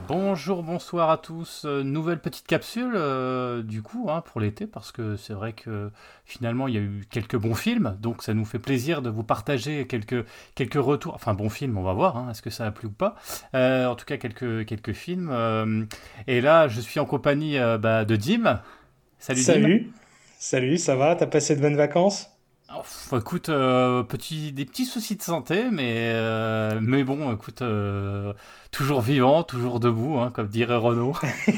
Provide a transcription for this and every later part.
Bonjour, bonsoir à tous. Nouvelle petite capsule du coup pour l'été parce que c'est vrai que finalement il y a eu quelques bons films, donc ça nous fait plaisir de vous partager quelques retours. Enfin bons films, on va voir est-ce que ça a plu ou pas. En tout cas quelques films. Et là je suis en compagnie de Dim. Salut Dim. Salut, salut, ça va? T'as passé de bonnes vacances? Écoute, des petits soucis de santé, mais bon, écoute, toujours vivant, toujours debout, comme dirait Renaud.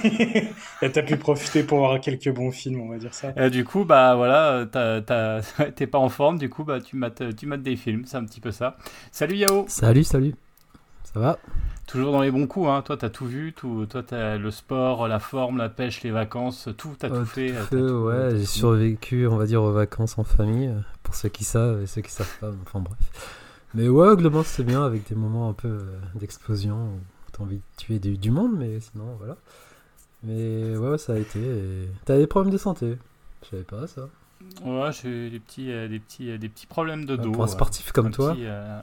Et t'as pu profiter pour voir quelques bons films, on va dire ça. Du coup, bah voilà, t'es pas en forme, du coup, bah tu mates des films, c'est un petit peu ça. Salut Yao, Salut, salut. Ça va? toujours dans les bons coups, toi t'as tout vu, toi t'as le sport, la forme, la pêche, les vacances, tout, t'as tout fait, Tout fait, t'as ouais. tout J'ai fini. survécu, on va dire, aux vacances en famille, pour ceux qui savent et ceux qui savent pas. Enfin bref. Mais ouais, globalement, c'est bien avec des moments un peu d'explosion où t'as envie de tuer du monde, mais sinon, voilà. Mais ouais, ça a été. T'as des problèmes de santé? Je savais pas ça. Ouais, j'ai eu des petits problèmes de Pour un dos. sportif comme toi.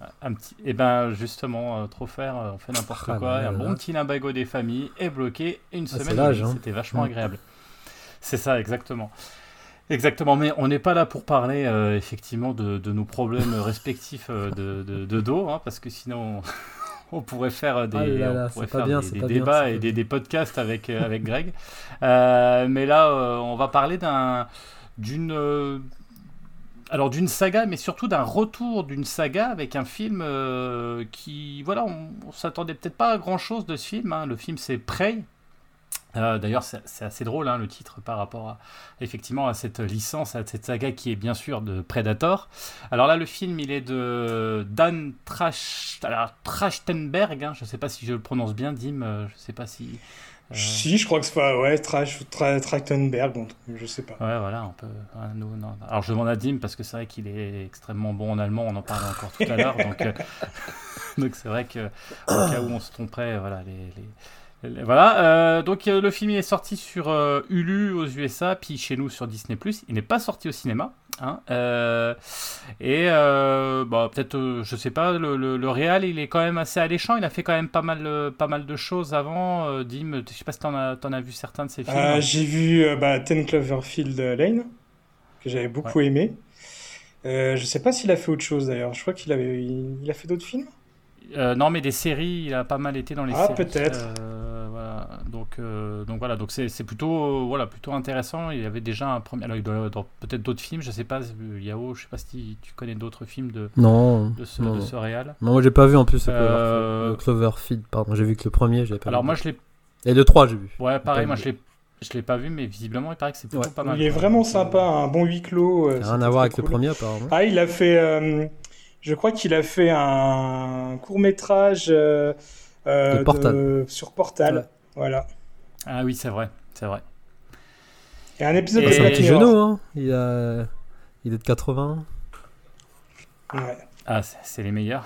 Et ben justement, trop faire, on fait n'importe Ah là quoi. Et là un bon là. petit limbago des familles est bloqué une Ah, c'est semaine et l'âge, demie. hein. C'était vachement Mm. agréable. C'est ça, exactement. Exactement, mais on n'est pas là pour parler effectivement de nos problèmes respectifs de dos, parce que sinon on pourrait faire Ah des, là on là, pourrait c'est pas faire bien, des, c'est des pas bien, c'est débats et pas des, bien. des podcasts avec Greg. Mais là, on va parler d'une, euh, d'une saga, mais surtout d'un retour d'une saga avec un film qui, voilà, on s'attendait peut-être pas à grand-chose de ce film. Le film c'est Prey. D'ailleurs, c'est assez drôle le titre par rapport effectivement à cette licence, à cette saga qui est bien sûr de Predator. Alors là, le film il est de Dan Trachtenberg. Je ne sais pas si je le prononce bien, Dim. Je ne sais pas si. euh, Si, je crois que c'est pas, ouais, Trachtenberg, donc je sais pas. Ouais, voilà, on peut. Nous, non. Alors je demande à Dim parce que c'est vrai qu'il est extrêmement bon en allemand. On en parlait encore tout à l'heure, donc c'est vrai que au cas où on se tromperait, voilà, voilà, donc le film il est sorti sur Hulu aux USA, puis chez nous sur Disney+. Il n'est pas sorti au cinéma, peut-être, je sais pas, le réal il est quand même assez alléchant. Il a fait quand même pas mal de choses avant. Dim, je sais pas si t'en as vu certains de ses films. J'ai vu 10 Cloverfield Lane, que j'avais Ouais. beaucoup aimé. Je sais pas s'il a fait autre chose d'ailleurs. Je crois il a fait d'autres films. Non, mais des séries, il a pas mal été dans les Ah, séries. peut-être. Voilà. Donc voilà, donc c'est plutôt, voilà, plutôt intéressant. Il y avait déjà un premier. Alors, il doit y avoir peut-être d'autres films, je sais pas, Yao, je sais pas si tu connais d'autres films de, Non, de ce, non, de non. ce réal. Non, moi j'ai pas vu en plus Euh, le Cloverfield, pardon. J'ai vu que le premier, j'avais pas vu alors, le moi, deux. je l'ai. Et le 3 j'ai vu. Ouais, J'ai pas pareil, vu moi, le je deux. l'ai. Je l'ai pas vu, mais visiblement, il paraît que c'est Ouais. plutôt pas Il mal, est quoi. vraiment Donc, sympa, un bon huis clos, Ça n'a rien c'était à voir très avec le cool. premier apparemment. Ah, il a fait, je crois qu'il a fait un court métrage De Portal. sur Ouais. Portal, voilà. ah oui, c'est vrai, c'est vrai. Et un épisode Bah, de c'est un Black petit Et genou, Mirror. hein. Il est de 80. Ouais. c'est les meilleurs.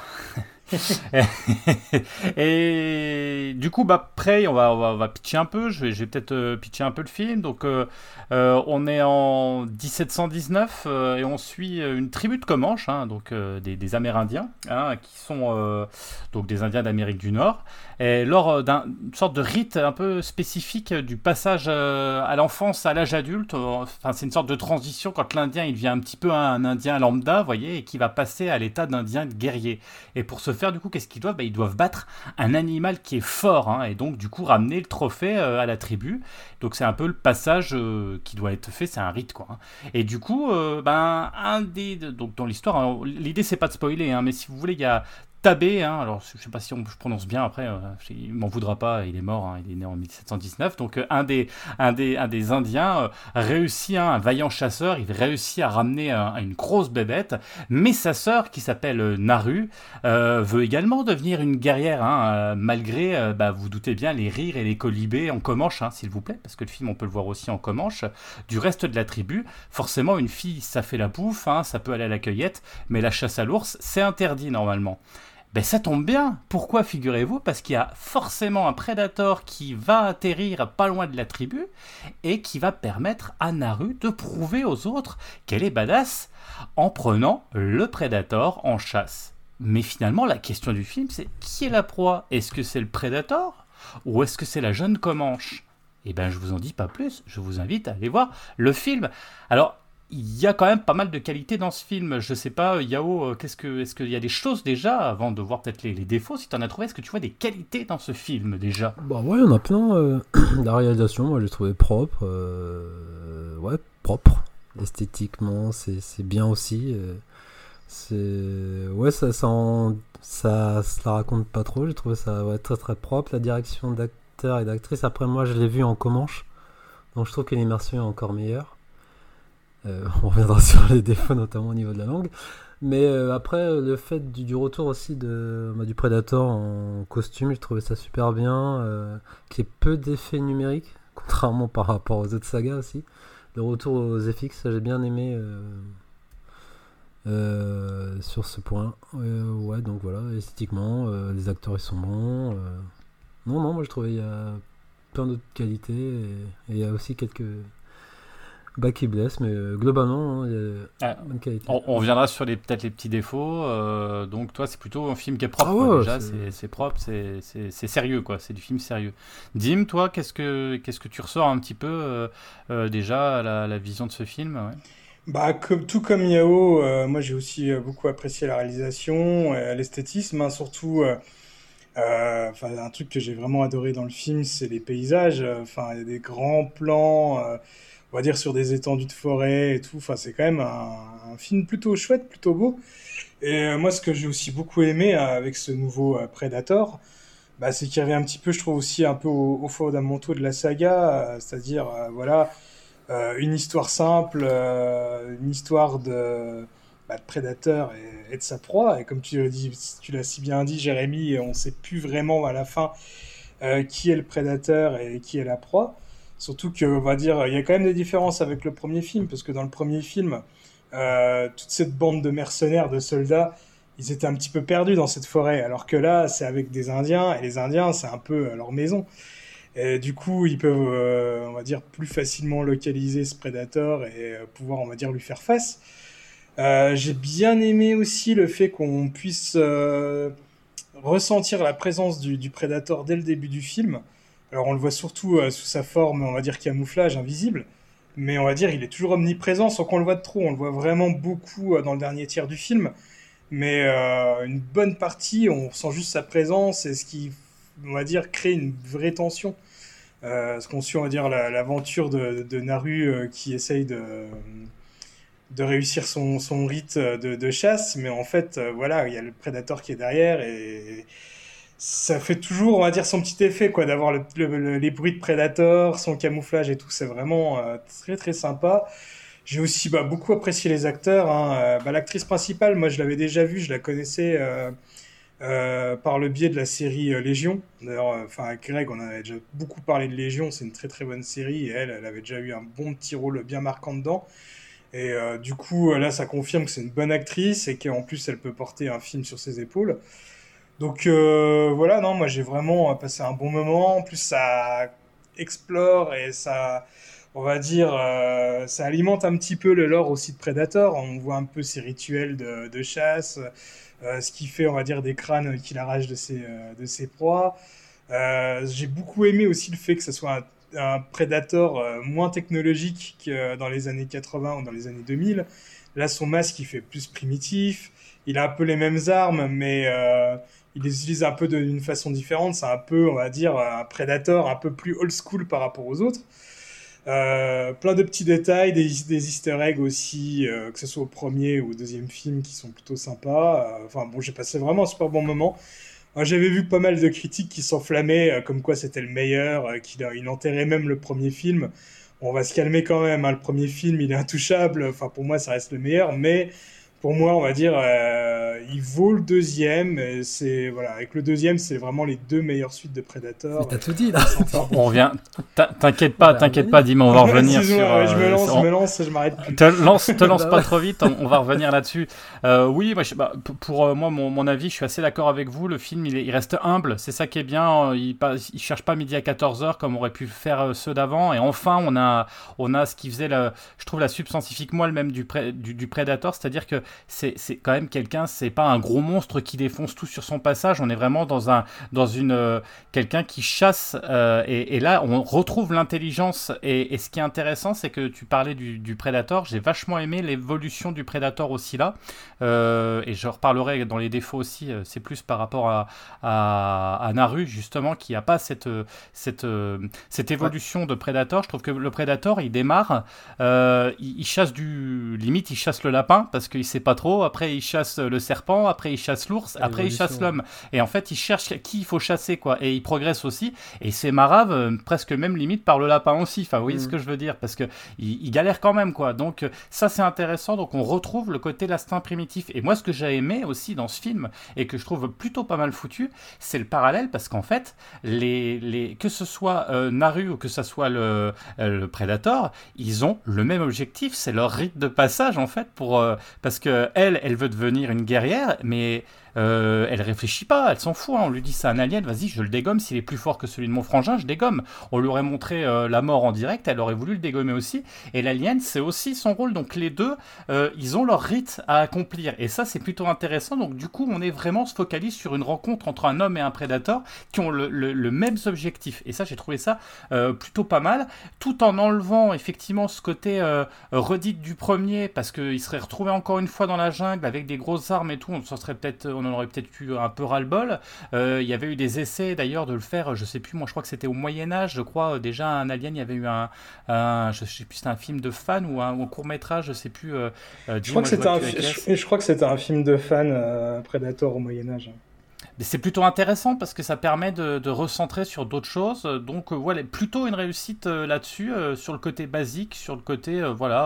Et du coup, Prey, on va pitcher un peu. Je vais peut-être pitcher un peu le film. Donc, on est en 1719 et on suit une tribu de Comanches, donc des Amérindiens, qui sont donc des Indiens d'Amérique du Nord. Et lors d'une sorte de rite un peu spécifique du passage à l'enfance à l'âge adulte, enfin, c'est une sorte de transition quand l'Indien il devient un petit peu un Indien lambda, vous voyez, et qui va passer à l'état d'Indien guerrier. Et pour ce faire, du coup, qu'est-ce qu'ils doivent? Ils doivent battre un animal qui est fort, et donc, du coup, ramener le trophée à la tribu. Donc, c'est un peu le passage qui doit être fait, c'est un rite, quoi. Et du coup, donc, dans l'histoire, l'idée, c'est pas de spoiler, mais si vous voulez, il y a Tabé, alors je sais pas si je prononce bien après, il m'en voudra pas, il est mort, il est né en 1719, donc un des Indiens réussit, un vaillant chasseur, il réussit à ramener une grosse bébête, mais sa sœur qui s'appelle Naru veut également devenir une guerrière, malgré, vous doutez bien, les rires et les colibés en Comanche, s'il vous plaît, parce que le film on peut le voir aussi en Comanche, du reste de la tribu. Forcément une fille ça fait la bouffe, ça peut aller à la cueillette, mais la chasse à l'ours c'est interdit normalement. Ben ça tombe bien. Pourquoi, figurez-vous? Parce qu'il y a forcément un prédateur qui va atterrir pas loin de la tribu et qui va permettre à Naru de prouver aux autres qu'elle est badass en prenant le prédateur en chasse. Mais finalement, la question du film, c'est qui est la proie? Est-ce que c'est le prédateur ou est-ce que c'est la jeune Comanche? Eh ben, je vous en dis pas plus, je vous invite à aller voir le film. Alors, il y a quand même pas mal de qualités dans ce film. Je sais pas, Yao, est-ce qu'il y a des choses déjà, avant de voir peut-être les défauts, si tu en as trouvé, est-ce que tu vois des qualités dans ce film déjà? Bah ouais, il y en a plein. La réalisation, moi, j'ai trouvé propre. Ouais, propre. Esthétiquement, c'est bien aussi. Ouais, ça se la raconte pas trop. J'ai trouvé ça très très propre. La direction d'acteurs et d'actrices. Après, moi, je l'ai vu en Comanche. Donc, je trouve que l'immersion est encore meilleure. On reviendra sur les défauts, notamment au niveau de la langue. Mais après, le fait du retour aussi du Predator en costume, j'ai trouvé ça super bien. Qu'il y ait peu d'effets numériques, contrairement par rapport aux autres sagas aussi. Le retour aux FX, ça j'ai bien aimé sur ce point. Ouais, donc voilà, esthétiquement, les acteurs ils sont bons. Non, moi je trouvais il y a plein d'autres qualités et il y a aussi quelques bas qui blessent, mais globalement, il y a bonne qualité. On reviendra sur peut-être les petits défauts. Donc toi, c'est plutôt un film qui est propre. Ouais, déjà, c'est propre, c'est sérieux, quoi. C'est du film sérieux. Dim, toi, qu'est-ce que tu ressors un petit peu déjà à la vision de ce film? Ouais. Bah, tout comme Yao, moi j'ai aussi beaucoup apprécié la réalisation, l'esthétisme, hein, surtout. Un truc que j'ai vraiment adoré dans le film, c'est les paysages. Enfin, il y a des grands plans, on va dire sur des étendues de forêt et tout. Enfin, c'est quand même un film plutôt chouette, plutôt beau. Et moi, ce que j'ai aussi beaucoup aimé avec ce nouveau Predator, bah, c'est qu'il revient un petit peu, je trouve aussi un peu aux fondamentaux de la saga, c'est-à-dire voilà, une histoire simple, une histoire de Predator et de sa proie. Et comme tu l'as si bien dit, Jérémy, on ne sait plus vraiment à la fin qui est le prédateur et qui est la proie. Surtout que, on va dire, il y a quand même des différences avec le premier film, parce que dans le premier film, toute cette bande de mercenaires, de soldats, ils étaient un petit peu perdus dans cette forêt, alors que là, c'est avec des Indiens, et les Indiens, c'est un peu leur maison. Et du coup, ils peuvent, on va dire, plus facilement localiser ce prédateur et pouvoir, on va dire, lui faire face. J'ai bien aimé aussi le fait qu'on puisse ressentir la présence du prédateur dès le début du film. Alors on le voit surtout sous sa forme, on va dire camouflage, invisible, mais on va dire il est toujours omniprésent sans qu'on le voit de trop. On le voit vraiment beaucoup dans le dernier tiers du film, mais une bonne partie, on ressent juste sa présence et ce qui, on va dire, crée une vraie tension. Ce qu'on suit, on va dire, l'aventure de Naru qui essaye de réussir son rite de chasse, mais en fait, voilà, il y a le prédateur qui est derrière et ça fait toujours, on va dire, son petit effet, quoi, d'avoir les bruits de prédateur, son camouflage et tout, c'est vraiment très très sympa. J'ai aussi beaucoup apprécié les acteurs, hein. L'actrice principale, moi je l'avais déjà vue, je la connaissais par le biais de la série Légion. D'ailleurs, avec Greg, on avait déjà beaucoup parlé de Légion, c'est une très très bonne série et elle avait déjà eu un bon petit rôle bien marquant dedans. Et du coup, là, ça confirme que c'est une bonne actrice et qu'en plus, elle peut porter un film sur ses épaules. Donc voilà, non, moi j'ai vraiment passé un bon moment. En plus, ça explore et ça, on va dire, ça alimente un petit peu le lore aussi de Predator. On voit un peu ses rituels de chasse, ce qui fait, on va dire, des crânes qu'il arrache de ses proies. J'ai beaucoup aimé aussi le fait que ce soit un Predator moins technologique que dans les années 80 ou dans les années 2000. Là, son masque, il fait plus primitif. Il a un peu les mêmes armes, mais il les utilise un peu d'une façon différente. C'est un peu, on va dire, un Predator un peu plus old school par rapport aux autres. Plein de petits détails, des easter eggs aussi, que ce soit au premier ou au deuxième film, qui sont plutôt sympas. J'ai passé vraiment un super bon moment. J'avais vu pas mal de critiques qui s'enflammaient, comme quoi c'était le meilleur, il enterrait même le premier film. On va se calmer quand même, hein. Le premier film, il est intouchable. Enfin, pour moi, ça reste le meilleur, mais pour moi, on va dire, il vaut le deuxième. Et c'est voilà, avec le deuxième, c'est vraiment les deux meilleures suites de Predator. Mais t'as tout dit là. On revient. T'inquiète pas, Dim, on va revenir sur. Je me lance, je m'arrête plus. Te lance pas trop vite, on va revenir là-dessus. Oui, moi, pour moi, mon avis, je suis assez d'accord avec vous. Le film, il reste humble, c'est ça qui est bien. Il cherche pas midi à 14h comme aurait pu faire ceux d'avant. Et enfin, on a ce qui faisait, je trouve, la substantifique moelle même du Predator, c'est-à-dire que c'est quand même quelqu'un, c'est pas un gros monstre qui défonce tout sur son passage. On est vraiment quelqu'un qui chasse. Et là, on retrouve l'intelligence. Et ce qui est intéressant, c'est que tu parlais du Predator. J'ai vachement aimé l'évolution du Predator aussi là. Et je reparlerai dans les défauts aussi. C'est plus par rapport à Naru, justement, qui n'a pas cette évolution de Predator. Je trouve que le Predator, il démarre, il chasse limite, il chasse le lapin parce qu'il sait pas trop. Après, il chasse le serpent. Après, il chasse l'ours. Après, il chasse l'homme. Et en fait, il cherche qui il faut chasser, quoi. Et il progresse aussi. Et c'est marave, presque même limite par le lapin aussi. Enfin, vous voyez ce que je veux dire, parce que il galère quand même, quoi. Donc, ça, c'est intéressant. Donc, on retrouve le côté l'instinct primitif. Et moi, ce que j'ai aimé aussi dans ce film et que je trouve plutôt pas mal foutu, c'est le parallèle, parce qu'en fait, que ce soit Naru ou que ce soit le Predator, ils ont le même objectif, c'est leur rite de passage en fait, parce que elle veut devenir une guerrière, mais elle réfléchit pas, elle s'en fout, hein. On lui dit c'est un alien, vas-y, je le dégomme, s'il est plus fort que celui de mon frangin, je dégomme. On lui aurait montré la mort en direct, elle aurait voulu le dégommer aussi, et l'alien, c'est aussi son rôle. Donc les deux, ils ont leur rite à accomplir, et ça c'est plutôt intéressant. Donc du coup, on est vraiment se focalise sur une rencontre entre un homme et un prédateur qui ont le même objectif, et ça, j'ai trouvé ça plutôt pas mal, tout en enlevant effectivement ce côté redite du premier, parce qu'il serait retrouvé encore une fois dans la jungle avec des grosses armes et tout, on en aurait peut-être eu un peu ras-le-bol. Il y avait eu des essais d'ailleurs de le faire, je sais plus, moi je crois que c'était au Moyen-Âge, je crois, déjà un Alien, il y avait eu je sais plus, c'était un film de fan ou un court-métrage, je sais plus. Je crois que c'était un film de fan, Predator au Moyen-Âge. Mais c'est plutôt intéressant parce que ça permet de recentrer sur d'autres choses. Donc voilà, plutôt une réussite là-dessus, sur le côté basique, sur le côté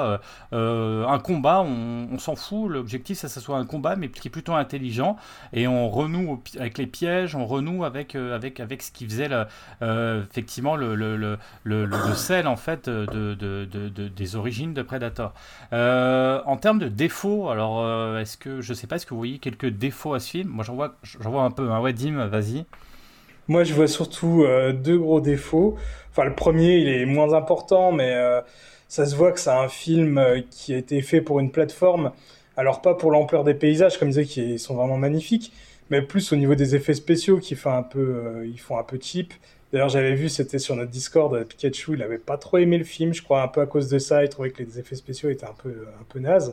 un combat, on s'en fout. L'objectif, c'est que ça soit un combat, mais qui est plutôt intelligent. Et on renoue avec les pièges, on renoue avec ce qui faisait effectivement le sel en fait des origines de Predator. En termes de défauts, alors est-ce que vous voyez quelques défauts à ce film? Moi, j'en vois un peu. Ouais, Dim, vas-y. Moi, je vois surtout deux gros défauts. Enfin, le premier, il est moins important, mais ça se voit que c'est un film qui a été fait pour une plateforme. Alors, pas pour l'ampleur des paysages, comme je disais, qui sont vraiment magnifiques, mais plus au niveau des effets spéciaux qui font un peu cheap. D'ailleurs, j'avais vu, c'était sur notre Discord, Pikachu, il avait pas trop aimé le film, je crois, un peu à cause de ça. Il trouvait que les effets spéciaux étaient un peu nazes.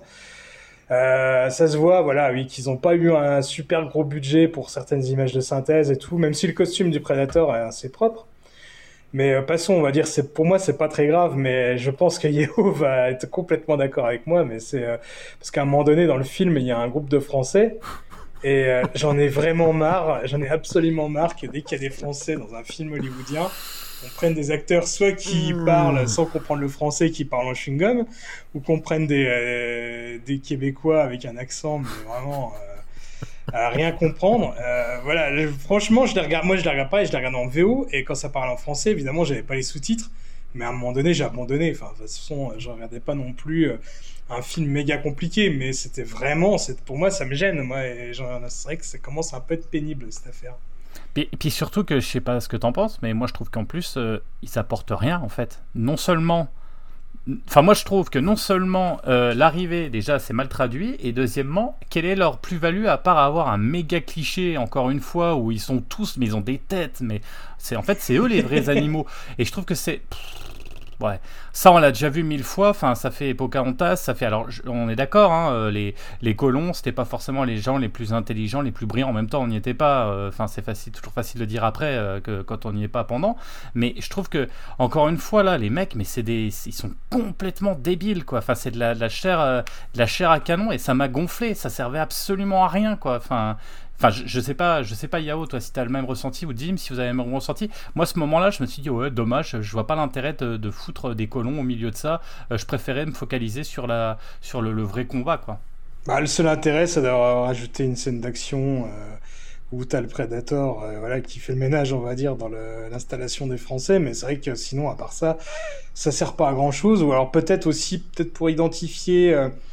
Ça se voit, voilà, oui, qu'ils n'ont pas eu un super gros budget pour certaines images de synthèse et tout, même si le costume du Predator est assez propre. Mais passons, on va dire, pour moi, c'est pas très grave, mais je pense que Yeo va être complètement d'accord avec moi, mais c'est parce qu'à un moment donné, dans le film, il y a un groupe de Français, et j'en ai absolument marre que dès qu'il y a des Français dans un film hollywoodien, on prenne des acteurs soit qui parlent sans comprendre le français, qui parlent en chewing-gum, ou qu'on prenne des Québécois avec un accent, mais vraiment à rien comprendre. Voilà, franchement, je les regarde pas, et je les regarde en VO, et quand ça parle en français, évidemment, j'avais pas les sous-titres, mais à un moment donné, j'ai abandonné. Enfin, de toute façon, je regardais pas non plus un film méga compliqué, mais c'était vraiment, pour moi, ça me gêne, moi, et c'est vrai que ça commence à un peu être pénible, cette affaire. Et puis surtout que, je sais pas ce que t'en penses, mais moi je trouve qu'en plus, ils s'apportent rien en fait. Non seulement... Enfin, moi je trouve que non seulement l'arrivée, déjà, c'est mal traduit, et deuxièmement, quelle est leur plus-value à part avoir un méga cliché, encore une fois, où ils sont tous, mais ils ont des têtes, mais en fait, c'est eux les vrais animaux. Et je trouve que c'est... Ouais, ça on l'a déjà vu 1000 fois. Enfin, ça fait Pocahontas, ça fait. Alors, on est d'accord, hein, les colons, c'était pas forcément les gens les plus intelligents, les plus brillants. En même temps, on n'y était pas. Enfin, c'est toujours facile de dire après que quand on n'y est pas pendant. Mais je trouve que, encore une fois là, les mecs, mais ils sont complètement débiles, quoi. Enfin, c'est de la chair à canon, et ça m'a gonflé. Ça servait absolument à rien, quoi. Enfin, je sais pas, Yao, toi, si t'as le même ressenti, ou Dim, si vous avez le même ressenti. Moi, à ce moment-là, je me suis dit, ouais, dommage, je vois pas l'intérêt de foutre des colons au milieu de ça. Je préférais me focaliser sur le vrai combat, quoi. Bah, le seul intérêt, c'est d'avoir rajouté une scène d'action où t'as le Predator, voilà, qui fait le ménage, on va dire, dans l'installation des Français. Mais c'est vrai que sinon, à part ça sert pas à grand-chose. Ou alors peut-être pour identifier...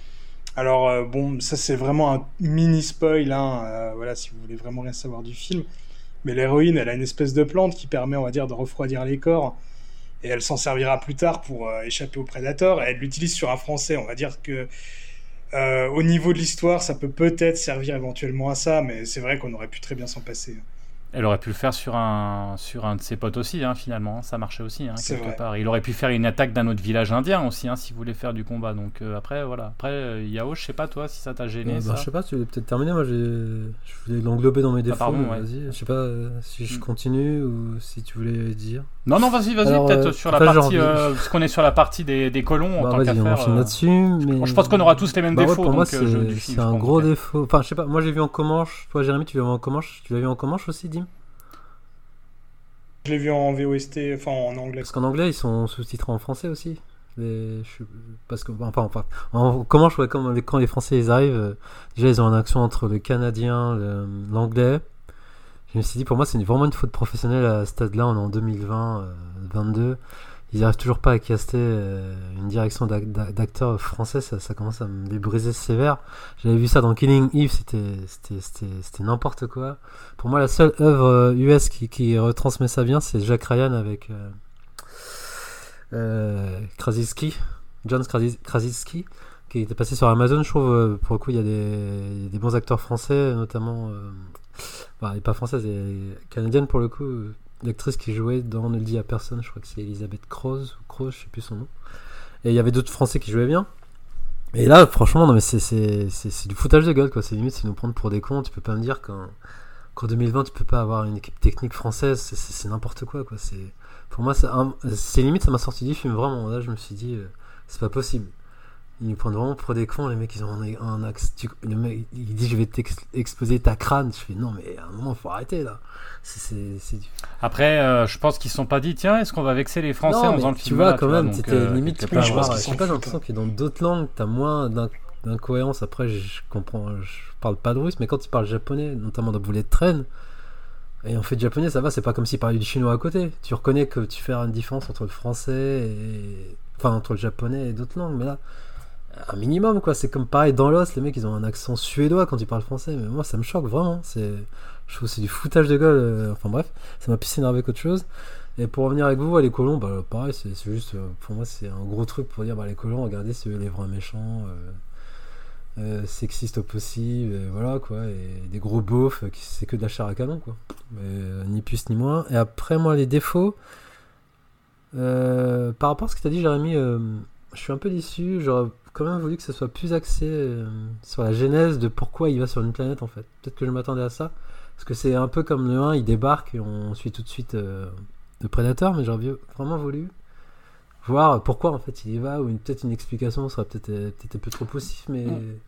Alors, bon, ça c'est vraiment un mini spoil, hein, voilà, si vous voulez vraiment rien savoir du film. Mais l'héroïne, elle a une espèce de plante qui permet, on va dire, de refroidir les corps. Et elle s'en servira plus tard pour échapper au Predator. Et elle l'utilise sur un Français. On va dire que Au niveau de l'histoire, ça peut peut-être servir éventuellement à ça, mais c'est vrai qu'on aurait pu très bien s'en passer. Elle aurait pu le faire sur un de ses potes aussi, hein, finalement. Ça marchait aussi, hein, C'est quelque vrai. part. Il aurait pu faire une attaque d'un autre village indien aussi, hein, s'il voulait faire du combat. Donc après, voilà. Après, Yao, je sais pas, toi, si ça t'a gêné, ça. Je sais pas, tu voulais peut-être terminer. Moi, je voulais l'englober dans mes défauts. pardon, mais ouais. Vas-y, je sais pas si je continue ou si tu voulais dire. Non, vas-y, Alors, peut-être sur la après, j'ai partie... envie- parce qu'on est sur la partie des colons, en tant Vas-y, qu'à on faire. enchaîne là-dessus. Mais... Je pense qu'on aura tous les mêmes ouais, défauts, pour moi, donc, du film, c'est je un pense, gros ok. défaut. Enfin, je sais pas, moi j'ai vu en Comanche. Toi, Jérémy, tu l'as vu en Comanche. Tu l'as vu en Comanche aussi, Dim? Je l'ai vu en VOST, enfin en anglais. Parce qu'en anglais, ils sont sous-titrés en français aussi. Parce que, enfin, en Comanche, ouais, quand les Français ils arrivent, déjà ils ont un accent entre le canadien, l'anglais. Je me suis dit, pour moi, c'est vraiment une faute professionnelle à ce stade-là. On est en 2020, 22. Ils n'arrivent toujours pas à caster une direction d'acteurs français. Ça commence à me débriser sévère. J'avais vu ça dans Killing Eve. C'était n'importe quoi. Pour moi, la seule œuvre US qui retransmet ça bien, c'est Jack Ryan avec Krasinski. John Krasinski, qui était passé sur Amazon. Je trouve, pour le coup, il y a des bons acteurs français, notamment... elle n'est pas française, elle est canadienne pour le coup. L'actrice qui jouait dans Ne le dit à personne, je crois que c'est Elisabeth Kroos, je sais plus son nom. Et il y avait d'autres Français qui jouaient bien. Et là, franchement, non mais c'est du foutage de gueule, quoi. C'est limite, c'est nous prendre pour des cons. Tu peux pas me dire qu'en 2020, tu peux pas avoir une équipe technique française. C'est n'importe quoi, quoi. Pour moi, c'est limite, ça m'a sorti du film, vraiment. Là, je me suis dit, c'est pas possible. Ils nous prennent vraiment pour des cons, les mecs, ils ont un axe. Le mec, il dit, je vais t'exploser ta crâne. Je fais, non, mais à un moment, faut arrêter, là. Après, je pense qu'ils se sont pas dit, tiens, est-ce qu'on va vexer les Français non, en faisant le tu film vois, là, quand même, donc, t'étais limite, tu peux je pense avoir. qu'ils Je sais s'en pas, j'ai foutent, l'impression que dans d'autres langues, t'as moins d'incohérence. Après, je comprends, je parle pas de russe, mais quand tu parles japonais, notamment dans Bullet Train, et en fait, japonais, ça va, c'est pas comme s'il parlait du chinois à côté. Tu reconnais que tu fais une différence entre le français et. Enfin, entre le japonais et d'autres langues, mais là. Un minimum, quoi. C'est comme pareil dans Lost, les mecs ils ont un accent suédois quand ils parlent français, mais moi ça me choque vraiment. Je trouve que c'est du foutage de gueule. Enfin bref, ça m'a plus énervé qu'autre chose. Et pour revenir avec vous, les colons, pareil, c'est juste pour moi c'est un gros truc pour dire les colons, regardez, c'est eux les vrais méchants, sexistes au possible, et voilà quoi, et des gros beaufs, c'est que de la chair à canon quoi. Mais, ni plus ni moins. Et après, moi, les défauts, par rapport à ce que tu as dit, Jérémy, je suis un peu déçu. J'aurais quand même voulu que ce soit plus axé sur la genèse de pourquoi il va sur une planète en fait. Peut-être que je m'attendais à ça. Parce que c'est un peu comme le 1, il débarque et on suit tout de suite le prédateur, mais j'aurais vraiment voulu voir pourquoi en fait il y va, ou peut-être une explication serait peut-être un peu trop poussif, mais...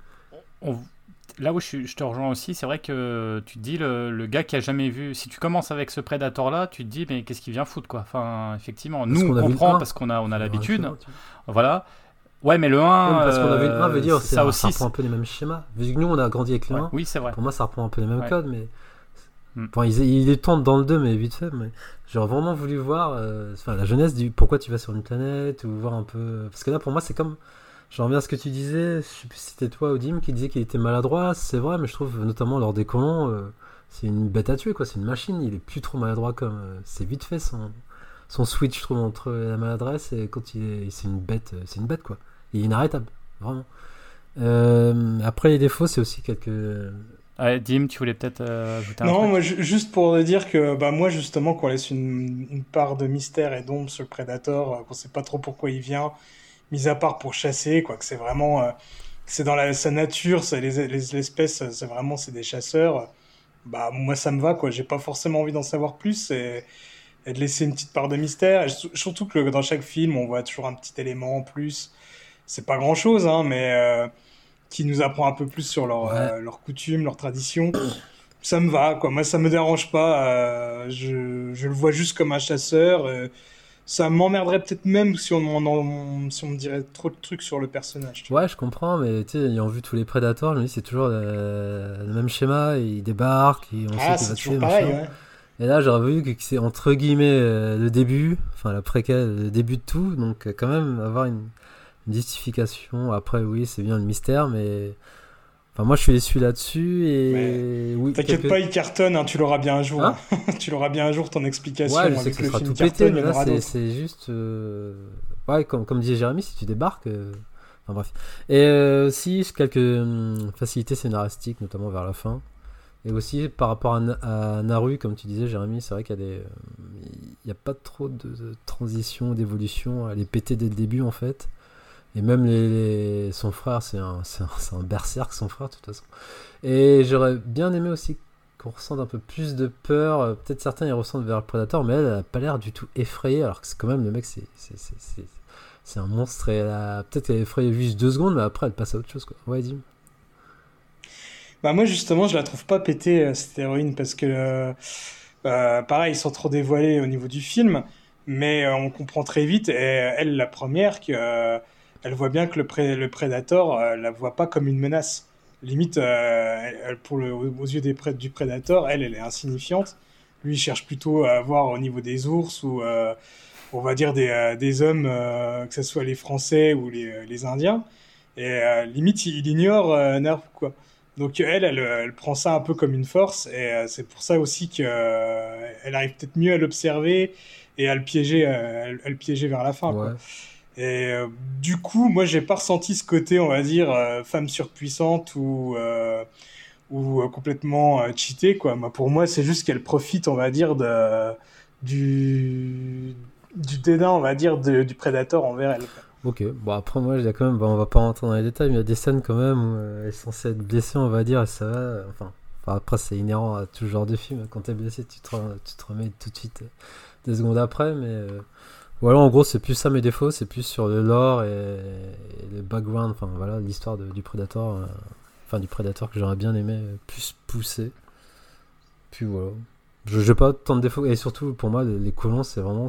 Là où je te rejoins aussi, c'est vrai que tu te dis, le gars qui a jamais vu, si tu commences avec ce prédateur-là, tu te dis, mais qu'est-ce qu'il vient foutre quoi. Enfin, effectivement, parce nous on comprend parce qu'on a l'habitude. Voilà. Ouais, mais le 1. Ouais, parce qu'on avait le 1, veut dire, ça aussi, ça reprend un peu les mêmes schémas. Vu que nous on a grandi avec le 1, oui, c'est vrai. Pour moi ça reprend un peu les mêmes codes, mais. Mm. Enfin, il est temps dans le 2, mais vite fait. Mais j'aurais vraiment voulu voir la jeunesse du pourquoi tu vas sur une planète, ou voir un peu. Parce que là, pour moi, c'est comme. J'en reviens à ce que tu disais, je sais plus si c'était toi ou Dim qui disait qu'il était maladroit, c'est vrai, mais je trouve notamment lors des colons, c'est une bête à tuer, quoi. C'est une machine, il est plus trop maladroit comme. C'est vite fait son switch, je trouve, entre la maladresse et quand c'est une bête, quoi. Il est inarrêtable, vraiment. Après, les défauts, c'est aussi quelques. Dim, tu voulais peut-être ajouter un Non, truc. moi, juste pour dire que moi, justement, qu'on laisse une part de mystère et d'ombre sur le Predator, qu'on sait pas trop pourquoi il vient, mis à part pour chasser, quoi, que c'est vraiment... c'est dans sa nature, l'espèce, c'est vraiment c'est des chasseurs. Moi, ça me va, quoi. J'ai pas forcément envie d'en savoir plus et de laisser une petite part de mystère. Et surtout que dans chaque film, on voit toujours un petit élément en plus. C'est pas grand-chose, hein, mais... qui nous apprend un peu plus sur leurs coutumes, leurs traditions. Ça me va, quoi. Moi, ça me dérange pas. Je le vois juste comme un chasseur. Ça m'emmerderait peut-être même si on me dirait trop de trucs sur le personnage. Ouais, je comprends, mais tu sais, ayant vu tous les Predators, je me dis c'est toujours le même schéma. Il débarque, on sait qu'il va tuer, pareil, machin. ouais. Et là, j'aurais voulu que c'est entre guillemets le début, enfin la préquelle, le début de tout. Donc, quand même, avoir une justification. Après, oui, c'est bien le mystère, mais enfin, moi je suis déçu là-dessus. Et oui, t'inquiète pas, il cartonne, hein, tu l'auras bien un jour. Hein tu l'auras bien un jour ton explication. Ouais, je sais que ça sera tout pété, mais là c'est juste ouais, comme disait Jérémy, si tu débarques, Enfin bref. Et aussi quelques facilités scénaristiques, notamment vers la fin. Et aussi par rapport à Naru, comme tu disais, Jérémy, c'est vrai qu'il y a il y a pas trop de transition, d'évolution. Elle est pétée dès le début en fait. Et même son frère, c'est un berserk, son frère de toute façon. Et j'aurais bien aimé aussi qu'on ressente un peu plus de peur. Peut-être certains ils ressentent vers le Predator, mais elle a pas l'air du tout effrayée, alors que c'est quand même le mec, c'est un monstre. Et peut-être qu'elle est effrayée juste 2 secondes, mais après elle passe à autre chose, quoi. Ouais, dis. Bah moi justement, je la trouve pas pétée cette héroïne parce que pareil, sans trop dévoiler au niveau du film, mais on comprend très vite, et elle la première, que elle voit bien que le Predator la voit pas comme une menace. Limite, aux yeux du Predator, elle est insignifiante. Lui, il cherche plutôt à voir au niveau des ours ou on va dire des hommes, que ce soit les Français ou les Indiens. Et limite, il ignore Naru, quoi. Donc elle prend ça un peu comme une force, et c'est pour ça aussi qu'elle arrive peut-être mieux à l'observer et à le piéger vers la fin, Ouais. quoi. Et du coup, moi, j'ai pas ressenti ce côté, on va dire, femme surpuissante ou complètement cheatée, quoi. Pour moi, c'est juste qu'elle profite, on va dire, du, du dédain, on va dire, du Predator envers elle, quoi. Ok, bon après moi il y a quand même, on va pas rentrer dans les détails, mais il y a des scènes quand même où elle est censée être blessée, on va dire, et ça va, enfin après c'est inhérent à tout genre de film, quand t'es blessé tu te remets tout de suite 2 secondes après, mais voilà, en gros c'est plus ça mes défauts, c'est plus sur le lore et le background, enfin voilà, l'histoire du Predator, du Predator que j'aurais bien aimé plus pousser, puis voilà, j'ai pas tant de défauts, et surtout pour moi les colons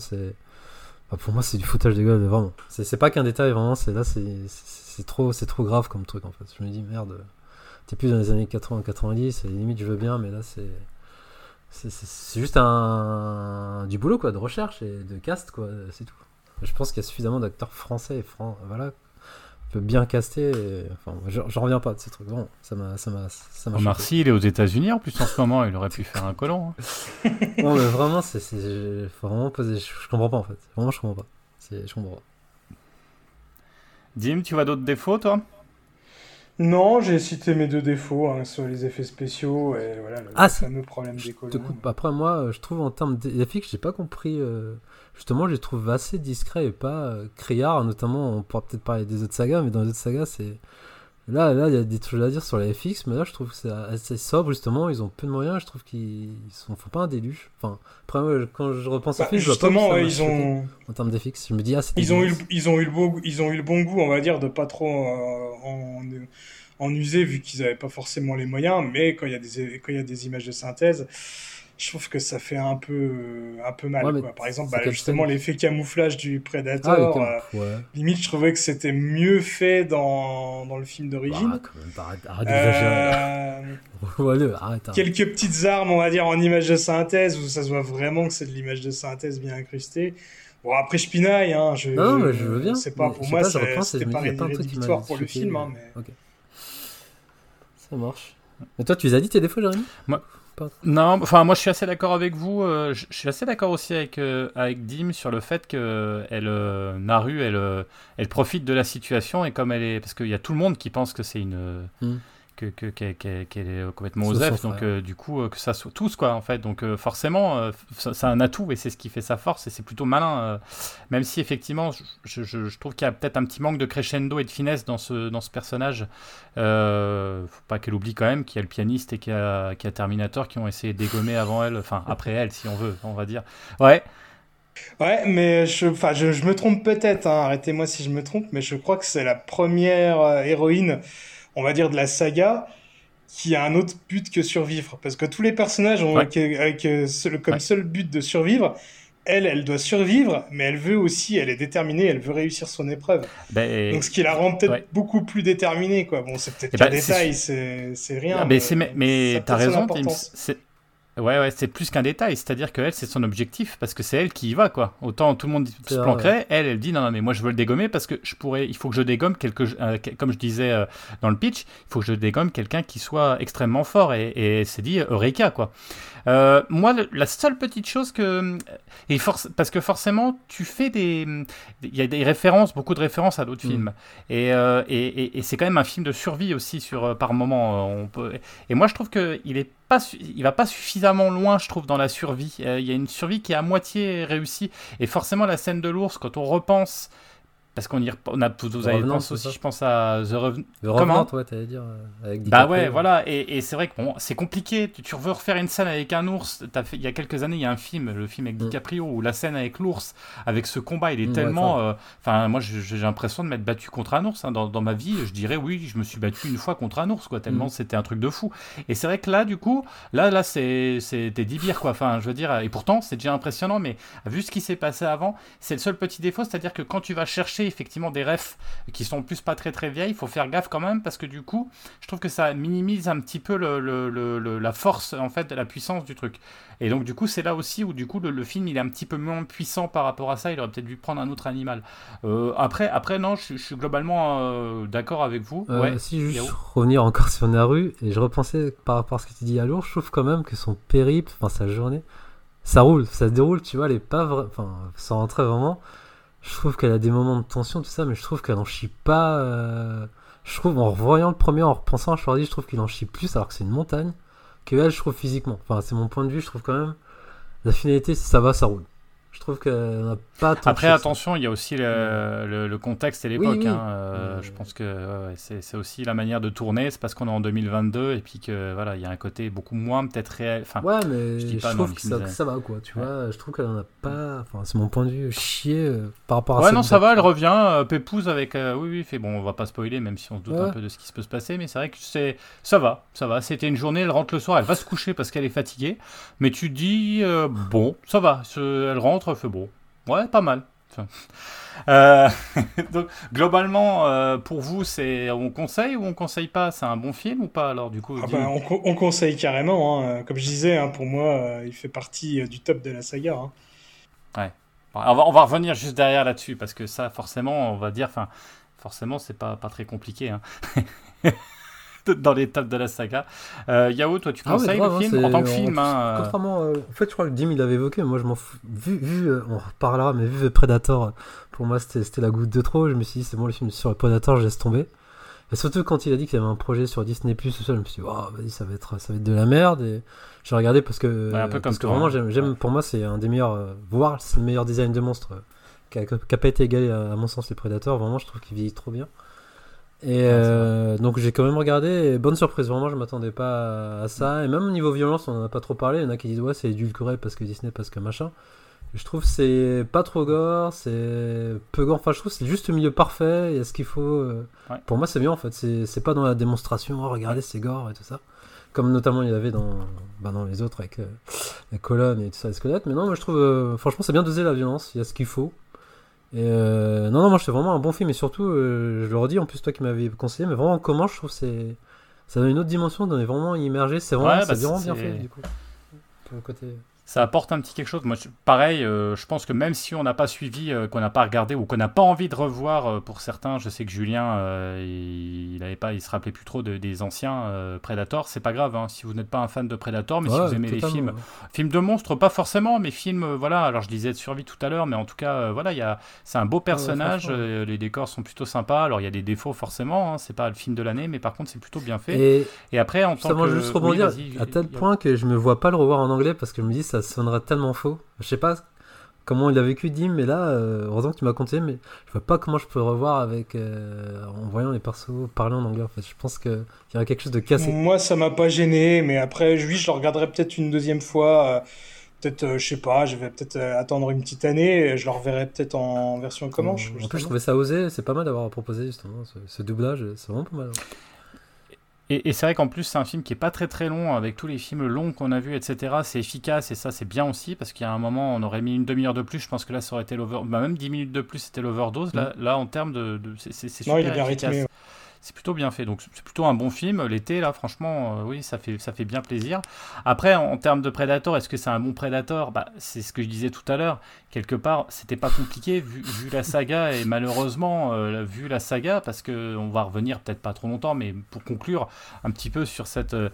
pour moi, c'est du foutage de gueule, vraiment. C'est pas qu'un détail, vraiment. C'est trop grave comme truc, en fait. Je me dis, merde, t'es plus dans les années 80-90, et limite, je veux bien, mais là, c'est juste du boulot, quoi, de recherche et de cast, quoi, c'est tout. Je pense qu'il y a suffisamment d'acteurs français voilà, peut bien caster. Enfin, j'en reviens pas de ces trucs, vraiment. Ça m'a Omar Sy, il est aux États-Unis en plus en ce moment, il aurait pu faire un colon. Hein. Non, mais vraiment, faut vraiment poser. Je comprends pas en fait. Vraiment, je comprends pas. Je comprends pas. Dim, tu vois d'autres défauts, toi ? Non, j'ai cité mes 2 défauts, hein, sur les effets spéciaux et voilà, le fameux problème des colons. Après, moi, je trouve en termes d'effets, j'ai pas compris. Justement, je les trouve assez discrets et pas criards. Notamment, on pourra peut-être parler des autres sagas, mais dans les autres sagas, c'est. Là, il y a des choses à dire sur les FX, mais là, je trouve que c'est assez sobre, justement. Ils ont peu de moyens, je trouve qu'ils font pas un déluge. Enfin, après, moi, quand je repense à film, je vois pas justement, ils ont. En termes d'FX, je me dis, ils ont eu le bon goût, on va dire, de pas trop en user, vu qu'ils avaient pas forcément les moyens, mais quand il y a des images de synthèse, je trouve que ça fait un peu mal, Ouais, quoi. Par exemple, justement, l'effet camouflage du Predator, ouais. limite, je trouvais que c'était mieux fait dans le film d'origine. Bah, quand même, arrête d'exagérer. Arrête. Quelques petites armes, on va dire, en image de synthèse, où ça se voit vraiment que c'est de l'image de synthèse bien incrustée. Bon, après, je pinaille, hein, non, mais je veux bien. C'est pas, pour moi, c'était pas rédhibitoire pour le film, hein, mais... Ok. Ça marche. Mais toi, tu les as dit tes défauts, Jérémy ? Non, enfin moi je suis assez d'accord avec vous. Je suis assez d'accord aussi avec Dim sur le fait que Naru, elle profite de la situation, et comme elle est, parce qu'il y a tout le monde qui pense que c'est une qu'elle est complètement osef, donc du coup que ça soit tous, quoi, en fait, donc forcément c'est un atout, et c'est ce qui fait sa force, et c'est plutôt malin, même si effectivement je trouve qu'il y a peut-être un petit manque de crescendo et de finesse dans ce personnage. Faut pas qu'elle oublie quand même qu'il y a le pianiste et qu'il y a Terminator qui ont essayé de dégommer avant elle, enfin après elle, si on veut, on va dire. Ouais, mais je me trompe peut-être, hein, arrêtez-moi si je me trompe, mais je crois que c'est la première héroïne, on va dire, de la saga, qui a un autre but que survivre. Parce que tous les personnages ont comme seul but de survivre. Elle doit survivre, mais elle est déterminée, elle veut réussir son épreuve. Donc ce qui la rend peut-être beaucoup plus déterminée, quoi. Bon, c'est peut-être qu'un détail, c'est rien. Mais t'as raison, Ouais, c'est plus qu'un détail, c'est-à-dire qu'elle, c'est son objectif, parce que c'est elle qui y va, quoi. Autant tout le monde se planquerait, elle dit non, mais moi je veux le dégommer parce que il faut que je dégomme comme je disais dans le pitch, il faut que je dégomme quelqu'un qui soit extrêmement fort, et c'est dit Eureka, quoi. Moi, la seule petite chose parce que forcément, il y a des références, beaucoup de références à d'autres films, et c'est quand même un film de survie aussi par moment. Et moi, je trouve que il va pas suffisamment loin, je trouve, dans la survie. Il y a une survie qui est à moitié réussie, et forcément la scène de l'ours, quand on repense. Parce vous avez pensé aussi, je pense à The Revenant. The Revenant, toi, t'allais dire, avec DiCaprio. Bah ouais, voilà, et c'est vrai que c'est compliqué. Tu veux refaire une scène avec un ours. Il y a quelques années, il y a le film avec DiCaprio, où la scène avec l'ours, avec ce combat, il est tellement... moi, j'ai l'impression de m'être battu contre un ours. Hein. Dans ma vie, je dirais, oui, je me suis battu une fois contre un ours, quoi, tellement c'était un truc de fou. Et c'est vrai que là, du coup, là c'est des 10 bières, quoi. Enfin, je veux dire, et pourtant, c'est déjà impressionnant, mais vu ce qui s'est passé avant, c'est le seul petit défaut, c'est-à-dire que quand tu vas chercher effectivement des refs qui sont plus pas très très vieilles, il faut faire gaffe quand même, parce que du coup je trouve que ça minimise un petit peu la force, en fait, de la puissance du truc, et donc du coup c'est là aussi où du coup le film il est un petit peu moins puissant par rapport à ça. Il aurait peut-être dû prendre un autre animal. Après non, je suis globalement d'accord avec vous. Si juste revenir encore sur Naru, et je repensais par rapport à ce que tu dis à l'ours, je trouve quand même que son périple, enfin sa journée, ça roule, ça se déroule, tu vois, elle est pas sans rentrer vraiment. Je trouve qu'elle a des moments de tension, tout ça, mais je trouve qu'elle en chie pas. Je trouve, en revoyant le premier, en repensant à Schwarzy, je trouve qu'il en chie plus, alors que c'est une montagne, que elle, je trouve physiquement. Enfin, c'est mon point de vue, je trouve quand même. La finalité, si ça va, ça roule. Je trouve qu'elle n'a pas tant. Après, attention, il y a aussi le contexte et l'époque. Oui. Je pense que c'est aussi la manière de tourner. C'est parce qu'on est en 2022 et puis que voilà, il y a un côté beaucoup moins peut-être réel. Enfin, ouais, mais je trouve que ça va, quoi. Tu vois, je trouve qu'elle en a pas. Enfin, c'est mon point de vue, chier par rapport à ça. Ouais, non, ça va, elle revient. Pépouze avec. Oui, fait bon, on va pas spoiler, même si on se doute un peu de ce qui peut se passer, mais c'est vrai que ça va. C'était une journée. Elle rentre le soir, elle va se coucher parce qu'elle est fatiguée, mais tu te dis bon, ça va. Elle rentre. Fait bon, ouais, pas mal. Donc globalement, pour vous, on conseille ou on conseille pas? C'est un bon film ou pas, alors du coup? On conseille carrément, hein. Comme je disais, hein, pour moi, il fait partie du top de la saga, hein. Ouais. On va revenir juste derrière là-dessus, parce que ça, forcément, on va dire, forcément, c'est pas très compliqué, hein. Dans les tops de la saga. Yao, toi, tu conseilles le film en tant que film, hein, Contrairement, en fait, je crois que Dim il avait évoqué, moi je m'en fous. Vu on reparlera, mais vu Predator, pour moi c'était la goutte de trop. Je me suis dit, c'est bon, le film sur le Predator, je laisse tomber. Et surtout quand il a dit qu'il y avait un projet sur Disney+, tout ça, je me suis dit, oh, vas-y, ça va être de la merde. Et j'ai regardé parce que, un peu parce comme que toi, vraiment, j'aime, pour moi, c'est un des meilleurs, voire c'est le meilleur design de monstre qui a pas été égalé à mon sens les Predators. Vraiment, je trouve qu'il vieillit trop bien. Et donc j'ai quand même regardé, et bonne surprise, vraiment je m'attendais pas à ça. Et même au niveau violence, on en a pas trop parlé. Il y en a qui disent ouais, c'est édulcoré parce que Disney, parce que machin. Et je trouve que c'est pas trop gore, c'est peu gore, enfin je trouve que c'est juste le milieu parfait, il y a ce qu'il faut. Pour moi c'est bien en fait, c'est pas dans la démonstration, oh regardez c'est gore et tout ça, comme notamment il y avait dans les autres avec la colonne et tout ça, les squelettes. Mais non, moi je trouve franchement c'est bien dosé la violence, il y a ce qu'il faut. Et non, moi c'est vraiment un bon film, et surtout je le redis, en plus toi qui m'avais conseillé, mais vraiment en commun je trouve ça donne une autre dimension, on est vraiment immergé, c'est vraiment, vraiment bien fait du coup pour le côté. Ça apporte un petit quelque chose. Moi, pareil, je pense que même si on n'a pas suivi, qu'on n'a pas regardé ou qu'on n'a pas envie de revoir, pour certains, je sais que Julien, il se rappelait plus trop des anciens Predator. C'est pas grave, hein, si vous n'êtes pas un fan de Predator, mais si vous aimez les films de monstres, pas forcément, mais films, voilà. Alors je disais de survie tout à l'heure, mais en tout cas, voilà, c'est un beau personnage. Les décors sont plutôt sympas. Alors il y a des défauts forcément, hein, c'est pas le film de l'année, mais par contre c'est plutôt bien fait. Et après, en tant que, juste rebondir à tel point que je me vois pas le revoir en anglais parce que je me dis ça sonnerait tellement faux. Je sais pas comment il a vécu Dim, mais là, heureusement que tu m'as conseillé, mais je vois pas comment je peux le revoir avec en voyant les persos parler en anglais. En fait, je pense qu'il y aurait quelque chose de cassé. Moi, ça m'a pas gêné, mais après, oui, je le regarderai peut-être une deuxième fois. Peut-être, je sais pas, je vais peut-être attendre une petite année. Et je le reverrai peut-être en version Comanche. En plus, je trouvais ça osé. C'est pas mal d'avoir proposé justement ce doublage. C'est vraiment pas mal. Et c'est vrai qu'en plus c'est un film qui est pas très très long, avec tous les films longs qu'on a vus, etc. C'est efficace, et ça c'est bien aussi, parce qu'il y a un moment on aurait mis une demi-heure de plus, je pense que là ça aurait été même 10 minutes de plus c'était l'overdose. Là en termes c'est super efficace. Non, il est bien rythmé. c'est plutôt bien fait. Donc c'est plutôt un bon film. L'été, là, franchement, oui, ça fait bien plaisir. Après, en termes de Predator, est-ce que c'est un bon Predator? Bah, c'est ce que je disais tout à l'heure. Quelque part, c'était pas compliqué vu la saga, et malheureusement, vu la saga, parce qu'on va revenir peut-être pas trop longtemps, mais pour conclure un petit peu sur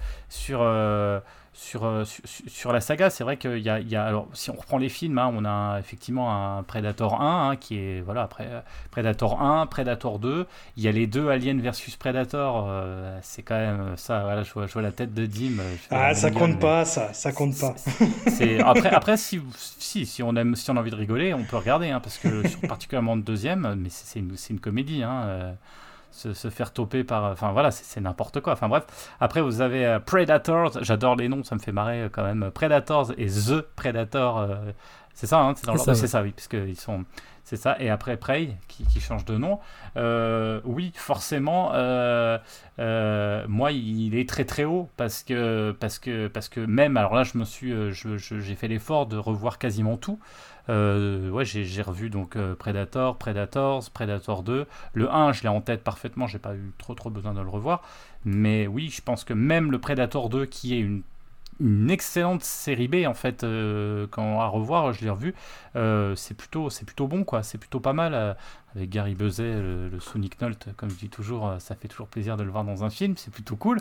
sur la saga, c'est vrai qu'il y a alors, si on reprend les films, hein, on a effectivement un Predator 1, hein, qui est, voilà, après Predator 1, Predator 2, il y a les deux Alien versus Predator, c'est quand même ça, voilà, je vois la tête de Dim. Ça compte pas, ça compte pas. Après si on a envie de rigoler, on peut regarder, hein, parce que particulièrement le deuxième, mais c'est une comédie, hein, se faire toper par... Enfin voilà, c'est n'importe quoi. Enfin bref. Après, vous avez Predators. J'adore les noms, ça me fait marrer quand même. Predators et The Predator. C'est ça, hein, c'est ça, oui. Parce qu'ils sont... C'est ça. Et après, Prey, qui change de nom. Oui, forcément, moi, il est très très haut. Parce que même... Alors là, j'ai fait l'effort de revoir quasiment tout. Ouais, j'ai revu donc Predators, Predator 2. Le 1, je l'ai en tête parfaitement, j'ai pas eu trop besoin de le revoir. Mais oui, je pense que même le Predator 2, qui est une excellente série B, en fait, quand à revoir, je l'ai revu, c'est plutôt bon, quoi. C'est plutôt pas mal. Avec Gary Busey, le Sonic Nolte, comme je dis toujours, ça fait toujours plaisir de le voir dans un film, c'est plutôt cool.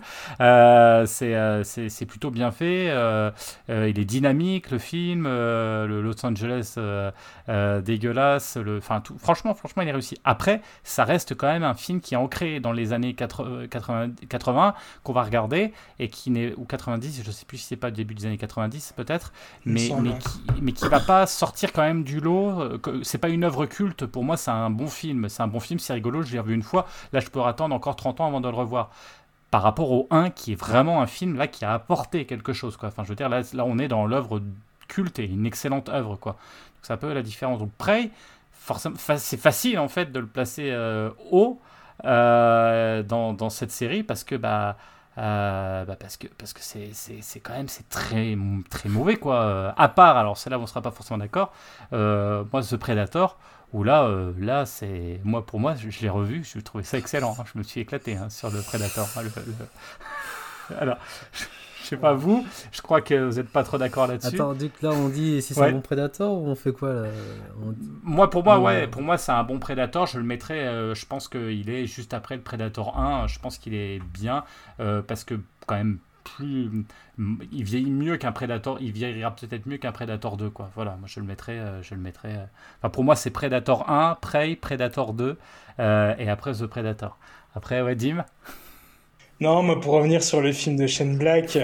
C'est plutôt bien fait. Il est dynamique, le film. Le Los Angeles dégueulasse. Franchement, il est réussi. Après, ça reste quand même un film qui est ancré dans les années 80 qu'on va regarder, et qui n'est, ou 90, je sais plus si c'est pas le début des années 90 peut-être, mais qui va pas sortir quand même du lot. C'est pas une œuvre culte. Pour moi, c'est un bon film, c'est rigolo, je l'ai revu une fois, là je peux attendre encore 30 ans avant de le revoir, par rapport au 1 qui est vraiment un film là qui a apporté quelque chose, quoi. Enfin je veux dire, là on est dans l'œuvre culte et une excellente œuvre, quoi. Donc c'est un peu la différence. Donc Prey, forcément, c'est facile en fait de le placer haut dans cette série, parce que parce que c'est quand même, c'est très très mauvais, quoi. À part, alors celle-là on sera pas forcément d'accord, moi The Predator, où là c'est pour moi je l'ai revu, je trouvais ça excellent, hein. Je me suis éclaté, hein, sur le Predator, hein, alors je sais pas vous, je crois que vous êtes pas trop d'accord là-dessus. Attends, du coup là on dit si c'est un bon Predator, ou on fait quoi là? Pour moi c'est un bon Predator, je le mettrais, je pense qu'il est juste après le Predator 1, je pense qu'il est bien, parce que quand même il vieillit mieux qu'un Predator, il vieillira peut-être mieux qu'un Predator 2, quoi. Voilà, moi je le mettrais enfin pour moi c'est Predator 1, Prey, Predator 2, et après The Predator. Après, ouais, Dim. Non, moi pour revenir sur le film de Shane Black,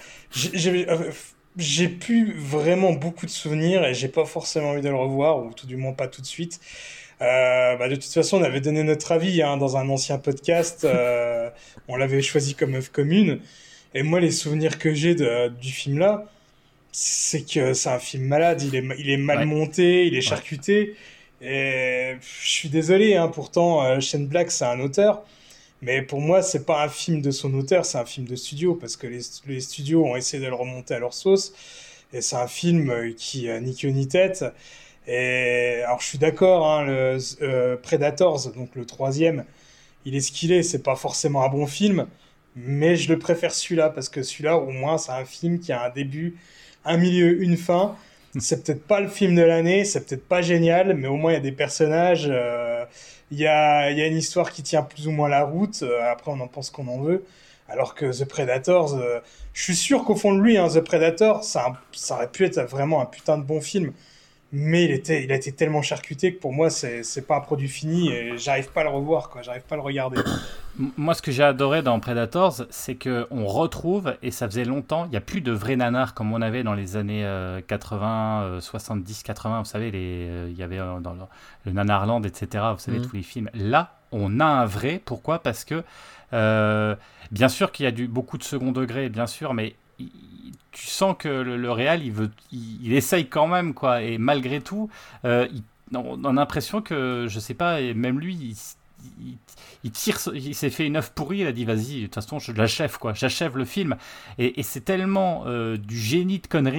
j'ai plus vraiment beaucoup de souvenirs, et j'ai pas forcément envie de le revoir, ou tout du moins pas tout de suite. De toute façon, on avait donné notre avis, hein, dans un ancien podcast. On l'avait choisi comme œuvre commune. Et moi, les souvenirs que j'ai du film-là, c'est que c'est un film malade. Il est mal monté, il est charcuté. Et je suis désolé, hein, pourtant, Shane Black, c'est un auteur. Mais pour moi, c'est pas un film de son auteur, c'est un film de studio. Parce que les studios ont essayé de le remonter à leur sauce. Et c'est un film qui ni queue ni tête. Et alors, je suis d'accord, hein, le Predators, donc le 3e, il est ce qu'il est. C'est pas forcément un bon film. Mais je le préfère celui-là, parce que celui-là, au moins, c'est un film qui a un début, un milieu, une fin. C'est peut-être pas le film de l'année, c'est peut-être pas génial, mais au moins, il y a des personnages, il y a une histoire qui tient plus ou moins la route. Après, on en pense qu'on en veut. Alors que The Predators, je suis sûr qu'au fond de lui, hein, The Predator, ça aurait pu être vraiment un putain de bon film. Mais il a été tellement charcuté que pour moi, c'est pas un produit fini, et j'arrive pas à le revoir, quoi. J'arrive pas à le regarder. Moi, ce que j'ai adoré dans Predators, c'est qu'on retrouve, et ça faisait longtemps, il n'y a plus de vrais nanars comme on avait dans les années 80, 70, 80, vous savez, il y avait dans le Nanarland, etc., vous savez, tous les films. Là, on a un vrai. Pourquoi ? Parce que, bien sûr qu'il y a beaucoup de second degré, bien sûr, mais tu sens que le réal, il essaye quand même, quoi. Et malgré tout, on a l'impression que, je sais pas, et même lui, il s'est fait une œuf pourrie, il a dit vas-y, de toute façon je l'achève, quoi, j'achève le film, et c'est tellement du génie de conneries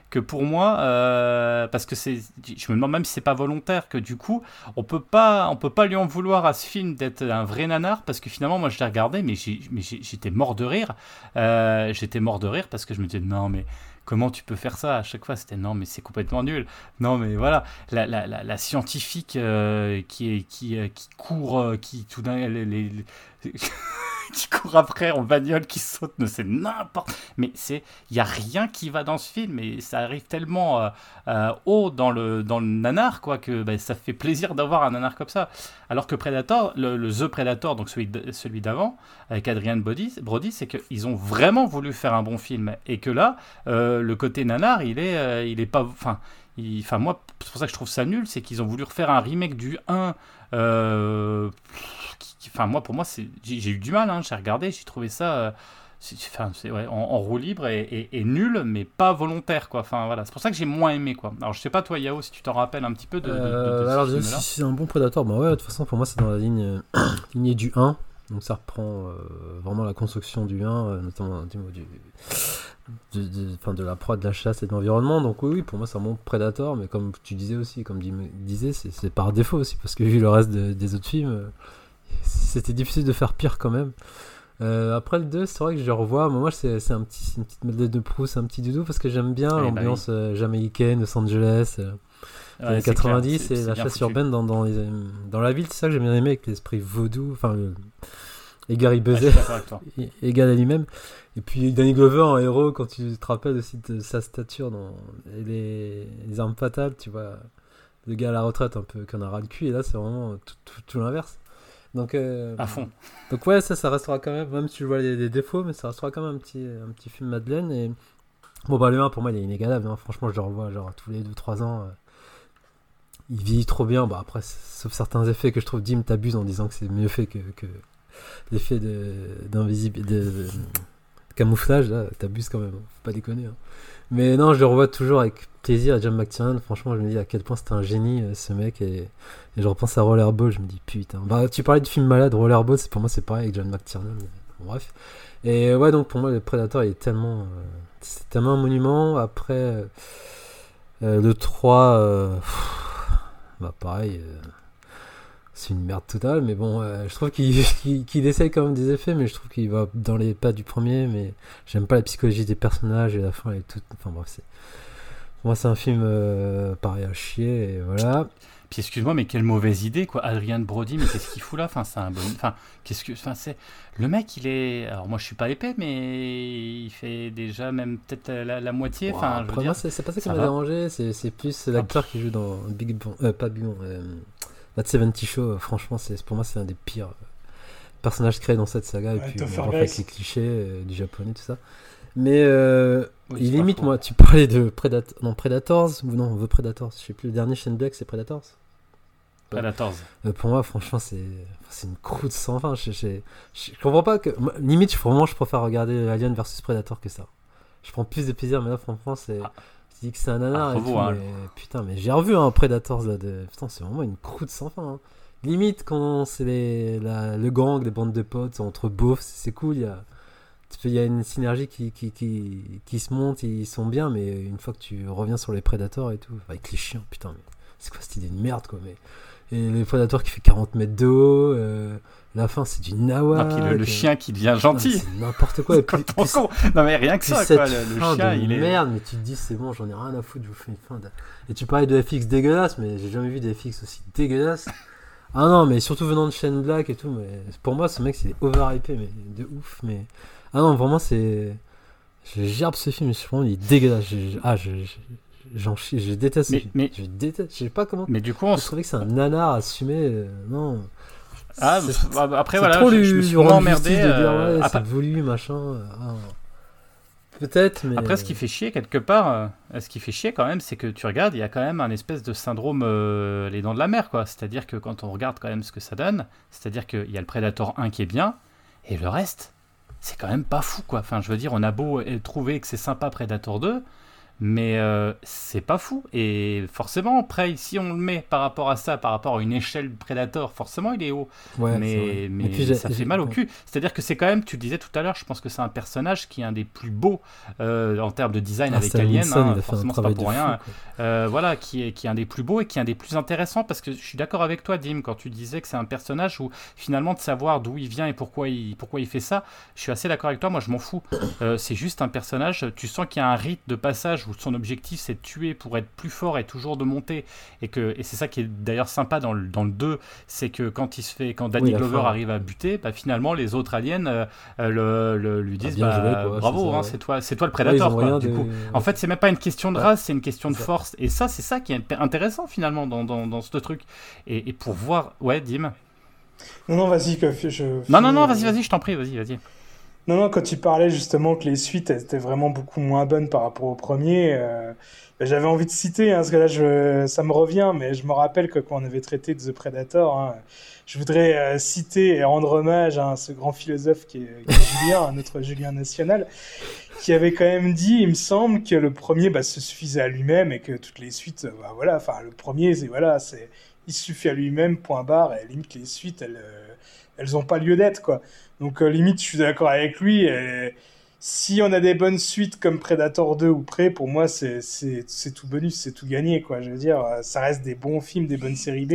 que pour moi, parce que je me demande même si c'est pas volontaire, que du coup, on peut pas lui en vouloir à ce film d'être un vrai nanar, parce que finalement, moi, je l'ai regardé, mais j'étais mort de rire. J'étais mort de rire parce que je me disais, non, mais comment tu peux faire ça à chaque fois? C'était non, mais c'est complètement nul. Non, mais voilà, la scientifique qui court, qui tout d'un qui court après en bagnole, qui saute, c'est n'importe. Mais il y a rien qui va dans ce film, et ça arrive tellement haut dans le nanar, quoi, que ça fait plaisir d'avoir un nanar comme ça. Alors que Predator, le The Predator, donc celui d'avant, avec Adrian Brody, c'est qu'ils ont vraiment voulu faire un bon film, et que là, le côté nanar, il est pas, enfin, moi, c'est pour ça que je trouve ça nul, c'est qu'ils ont voulu refaire un remake du 1. Moi, pour moi, j'ai eu du mal, hein, j'ai regardé, j'ai trouvé ça en roue libre et nul, mais pas volontaire, quoi. Enfin, voilà, c'est pour ça que j'ai moins aimé, quoi. Alors, je sais pas, toi, Yao, si tu t'en rappelles un petit peu de alors, ce film-là. si c'est un bon Predator, bah ouais, de toute façon, pour moi, c'est dans la lignée du 1. Donc, ça reprend vraiment la construction du 1, notamment de la proie, de la chasse et de l'environnement. Donc, oui, pour moi, c'est un bon Predator, mais comme tu disais aussi, comme disais, c'est par défaut aussi, parce que vu le reste des autres films, c'était difficile de faire pire quand même. Après le 2, c'est vrai que je le revois. Moi, c'est une petite Madeleine de Proust, un petit doudou, parce que j'aime bien l'ambiance jamaïcaine, Los Angeles, années 90, et la chasse urbaine dans la ville. C'est ça que j'ai bien aimé, avec l'esprit vaudou, enfin, et Gary Busey, égal à lui-même. Et puis Danny Glover en héros, quand tu te rappelles aussi de sa stature dans les armes fatales, tu vois, le gars à la retraite un peu qu'on a ras le cul, et là, c'est vraiment tout l'inverse. Donc, à fond. Donc ouais, ça restera quand même si je vois les défauts, mais ça restera quand même un petit film Madeleine. Et bon, le 1 pour moi il est inégalable, hein. Franchement, je le revois genre tous les 2-3 ans. Il vieillit trop bien. Après, sauf certains effets que je trouve, Dim t'abuse en disant que c'est mieux fait que l'effet d'invisible, de camouflage, là, t'abuses quand même, hein. Faut pas déconner, hein. Mais non, je le revois toujours avec plaisir. John McTiernan, franchement, je me dis à quel point c'était un génie, ce mec, et je repense à Rollerball, je me dis putain. Tu parlais de film malade, Rollerball, pour moi c'est pareil avec John McTiernan, bref. Et ouais, donc pour moi le Predator il est tellement c'est tellement un monument. Après le 3, pareil, c'est une merde totale, mais bon, je trouve qu'il essaye quand même des effets, mais je trouve qu'il va dans les pas du premier, mais j'aime pas la psychologie des personnages, et la fin elle est toute, enfin bref, pour moi c'est un film pareil à chier, et voilà. Puis excuse-moi, mais quelle mauvaise idée, quoi. Adrian Brody, mais qu'est-ce qu'il fout là? Enfin, c'est un bon. Enfin, c'est le mec, il est. Alors moi, je suis pas épais, mais il fait déjà même peut-être la moitié. Wow, enfin, je veux dire, c'est pas ça qui m'a dérangé. C'est plus l'acteur qui joue dans Big Bang, pas Big Bang, That 70 Show. Franchement, pour moi, c'est un des pires personnages créés dans cette saga. Et puis, avec les clichés du japonais, tout ça. Mais oui, il limite, moi, tu parlais de Predators ou non, The Predators, je sais plus, le dernier Shane Black, c'est Predators. Predators. Pour moi, franchement, c'est une croûte sans fin. Je comprends pas que. Limite, je préfère regarder Alien vs Predator que ça. Je prends plus de plaisir, mais là, franchement, c'est. Je dis que c'est un nanar et tout, mais putain, mais j'ai revu un Predators là. Putain, c'est vraiment une croûte sans fin. Hein. Limite, quand c'est le gang, les bandes de potes, entre beaufs, c'est cool, il y a une synergie qui se monte, ils sont bien, mais une fois que tu reviens sur les Predators et tout, avec les chiens, putain, mais c'est quoi cette idée de merde, quoi. Et les Predators qui fait 40 mètres de haut, la fin c'est du nawak. Ah, puis le chien qui devient gentil. C'est n'importe quoi. Non mais rien que ça, quoi. Le chien, il est. Merde, mais tu te dis c'est bon, j'en ai rien à foutre, je vous fais une fin. Et tu parlais de FX dégueulasse, mais j'ai jamais vu des FX aussi dégueulasses. Ah non, mais surtout venant de Shane Black et tout, mais pour moi ce mec il est overhypé, mais de ouf, mais. Ah non, vraiment, je gerbe ce film, il est dégueulasse. J'en chie, je déteste ce film. Je déteste, je sais pas comment. Mais du coup, je trouvais que c'est un nanar assumé. Non. Après, voilà, je me suis emmerdé. C'est voulu, machin. Peut-être, mais. Après, ce qui fait chier, quelque part, quand même, c'est que tu regardes, il y a quand même un espèce de syndrome les dents de la mer, quoi. C'est-à-dire que quand on regarde quand même ce que ça donne, c'est-à-dire qu'il y a le Predator 1 qui est bien, et le reste. C'est quand même pas fou, quoi. Enfin, je veux dire, on a beau trouver que c'est sympa Predator 2, mais c'est pas fou. Et forcément, après, si on le met par rapport à ça, par rapport à une échelle Predator, forcément, il est haut. Ouais, mais puis, ça fait mal au cul. C'est-à-dire que c'est quand même, tu le disais tout à l'heure, je pense que c'est un personnage qui est un des plus beaux en termes de design avec Alien. Forcément, c'est pas pour rien. Voilà, qui est un des plus beaux et qui est un des plus intéressants, parce que je suis d'accord avec toi, Dim, quand tu disais que c'est un personnage où finalement de savoir d'où il vient et pourquoi il fait ça, je suis assez d'accord avec toi. Moi, je m'en fous. C'est juste un personnage. Tu sens qu'il y a un rite de passage où son objectif c'est de tuer pour être plus fort et toujours de monter, et c'est ça qui est d'ailleurs sympa dans le 2, c'est que quand Danny Glover arrive à buter, finalement les autres aliens lui disent bravo, c'est toi le Predator, quoi. Du coup, en fait c'est même pas une question de race, c'est une question de force, et ça c'est ça qui est intéressant finalement dans ce truc, et pour voir. Ouais, Dim. Non, vas-y, non, vas-y, je t'en prie, vas-y. Non, quand tu parlais justement que les suites étaient vraiment beaucoup moins bonnes par rapport au premier, j'avais envie de citer, parce que là ça me revient, mais je me rappelle que quand on avait traité de The Predator, je voudrais citer et rendre hommage à ce grand philosophe qui est Julien, notre Julien National, qui avait quand même dit, il me semble, que le premier se suffisait à lui-même et que toutes les suites, le premier, il suffit à lui-même, point barre, et limite les suites, elles ont pas lieu d'être, quoi. Donc limite, je suis d'accord avec lui. Et si on a des bonnes suites comme Predator 2 ou Prey, pour moi, c'est tout bonus, c'est tout gagné, quoi. Je veux dire, ça reste des bons films, des bonnes séries B.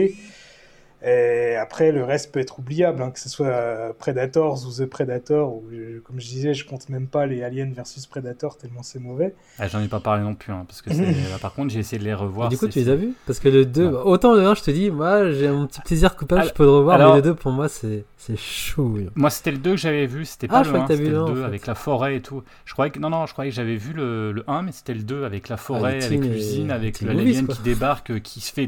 Et après, le reste peut être oubliable, que ce soit Predators ou The Predator, ou comme je disais, je compte même pas les Aliens versus Predator tellement c'est mauvais. J'en ai pas parlé non plus, parce que par contre, j'ai essayé de les revoir. Et du coup, tu les as vus ? Parce que le 2, autant le 1, je te dis, moi, j'ai mon petit plaisir coupable, je peux le revoir, mais le 2, pour moi, c'est chaud. Moi, c'était le 2 que j'avais vu, c'était pas le 1, c'était le 2 en fait. avec la forêt et tout. Je croyais que j'avais vu le 1, mais c'était le 2 avec la forêt, avec l'usine, avec l'alien qui débarque, qui se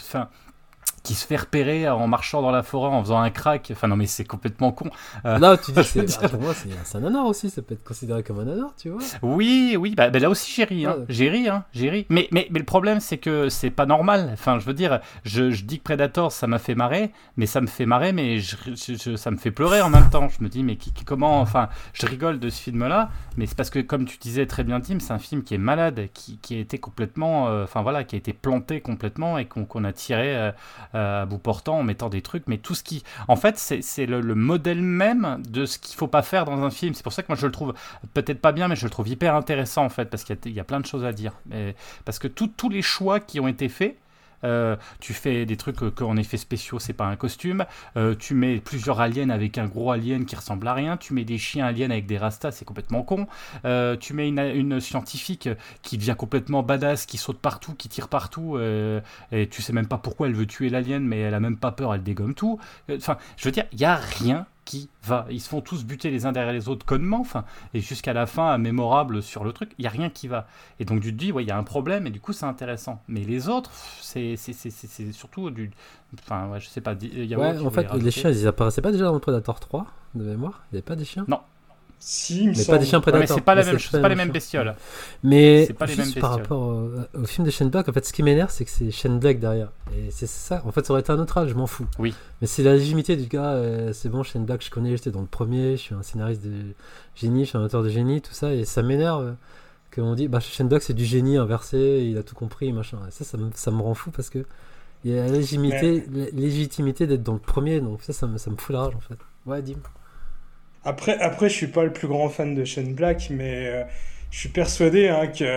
fait repérer en marchant dans la forêt, en faisant un crack. Enfin, non, mais c'est complètement con. Non, tu dis, pour moi, c'est un nanar aussi. Ça peut être considéré comme un nanar, tu vois. Oui, là aussi, j'ai ri. J'ai ri. Mais le problème, c'est que c'est pas normal. Enfin, je veux dire, je dis que Predator, ça m'a fait marrer, mais ça me fait marrer, mais ça me fait pleurer en même temps. Je me dis, mais comment... Enfin, je rigole de ce film-là, mais c'est parce que, comme tu disais très bien, Tim, c'est un film qui est malade, qui a été complètement... qui a été planté complètement et qu'on a tiré... à bout portant en mettant des trucs, mais tout ce qui... En fait, c'est le modèle même de ce qu'il faut pas faire dans un film. C'est pour ça que moi, je le trouve peut-être pas bien, mais je le trouve hyper intéressant, en fait, parce qu'il y a plein de choses à dire. Parce que tous les choix qui ont été faits, tu fais des trucs qu'en effets spéciaux c'est pas un costume, tu mets plusieurs aliens avec un gros alien qui ressemble à rien, tu mets des chiens aliens avec des rastas, c'est complètement con, tu mets une scientifique qui devient complètement badass, qui saute partout, qui tire partout, et tu sais même pas pourquoi elle veut tuer l'alien, mais elle a même pas peur, elle dégomme tout. Enfin, je veux dire, il y a rien qui va. Ils se font tous buter les uns derrière les autres connement, et jusqu'à la fin, mémorable sur le truc, il n'y a rien qui va. Et donc tu te dis, il y a un problème, et du coup, c'est intéressant. Mais les autres, c'est surtout du... Enfin, je sais pas. En fait, les chiens, ils apparaissaient pas déjà dans Predator 3, de mémoire ? Il n'y avait pas des chiens ? Non. Si, mais pas des chiens Predator. Mais c'est pas la même chose, c'est pas les mêmes bestioles. Mais c'est pas les mêmes bestioles. Par rapport au film de Shane Black, en fait, ce qui m'énerve, c'est que c'est Shane Black derrière. Et c'est ça. En fait, ça aurait été un autre âge, je m'en fous. Oui. Mais c'est la légitimité du gars. C'est bon, Shane Black, je connais, j'étais dans le premier, je suis un scénariste de génie, je suis un auteur de génie, tout ça, et ça m'énerve qu'on dit, Shane Black, c'est du génie inversé, il a tout compris, machin. Et ça me rend fou parce que il y a la légitimité d'être dans le premier, donc ça me fout la rage, en fait. Ouais, Dim. Après, je suis pas le plus grand fan de Shane Black, mais je suis persuadé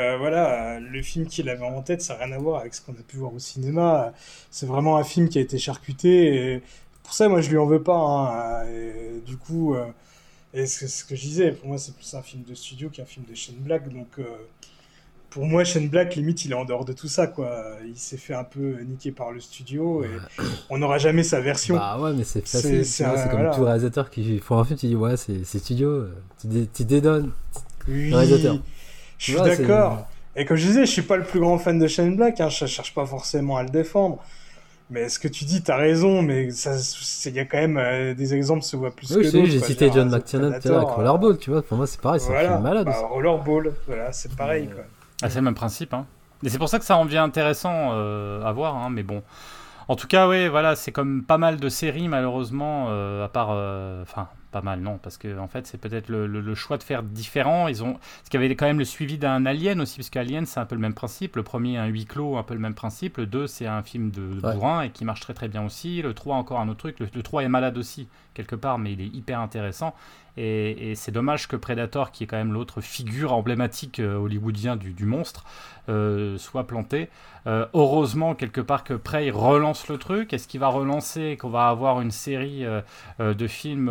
que le film qu'il avait en tête, ça n'a rien à voir avec ce qu'on a pu voir au cinéma. C'est vraiment un film qui a été charcuté, et pour ça, moi, je lui en veux pas. Et du coup, et ce que je disais, pour moi, c'est plus un film de studio qu'un film de Shane Black. Donc, pour moi, Shane Black, limite, il est en dehors de tout ça, quoi. Il s'est fait un peu niquer par le studio, et on n'aura jamais sa version. Bah ouais, mais c'est facile. C'est comme tout réalisateur qui font un film, tu dis, ouais, c'est studio, tu dédonnes. Oui, réalisateur. Je suis d'accord. Et comme je disais, je suis pas le plus grand fan de Shane Black, je cherche pas forcément à le défendre. Mais ce que tu dis, t'as raison, mais il y a quand même des exemples se voient plus que d'autres. Oui, j'ai cité John McTiernan tout à l'heure avec Rollerball, tu vois. Pour moi, c'est pareil, c'est un film malade. Rollerball, voilà, c'est pareil, quoi. C'est le même principe, Et c'est pour ça que ça en devient intéressant à voir, mais bon. En tout cas, ouais, voilà, c'est comme pas mal de séries, malheureusement, à part... pas mal, non, parce que en fait c'est peut-être le choix de faire différent. Parce qu'il y avait quand même le suivi d'un Alien aussi, parce qu'Alien c'est un peu le même principe. Le premier, un huis clos, un peu le même principe. Le 2, c'est un film de bourrin et qui marche très très bien aussi. Le 3, encore un autre truc. Le 3 est malade aussi quelque part, mais il est hyper intéressant. Et c'est dommage que Predator, qui est quand même l'autre figure emblématique hollywoodien du monstre, soit planté. Heureusement quelque part que Prey relance le truc. Est-ce qu'il va relancer, qu'on va avoir une série de films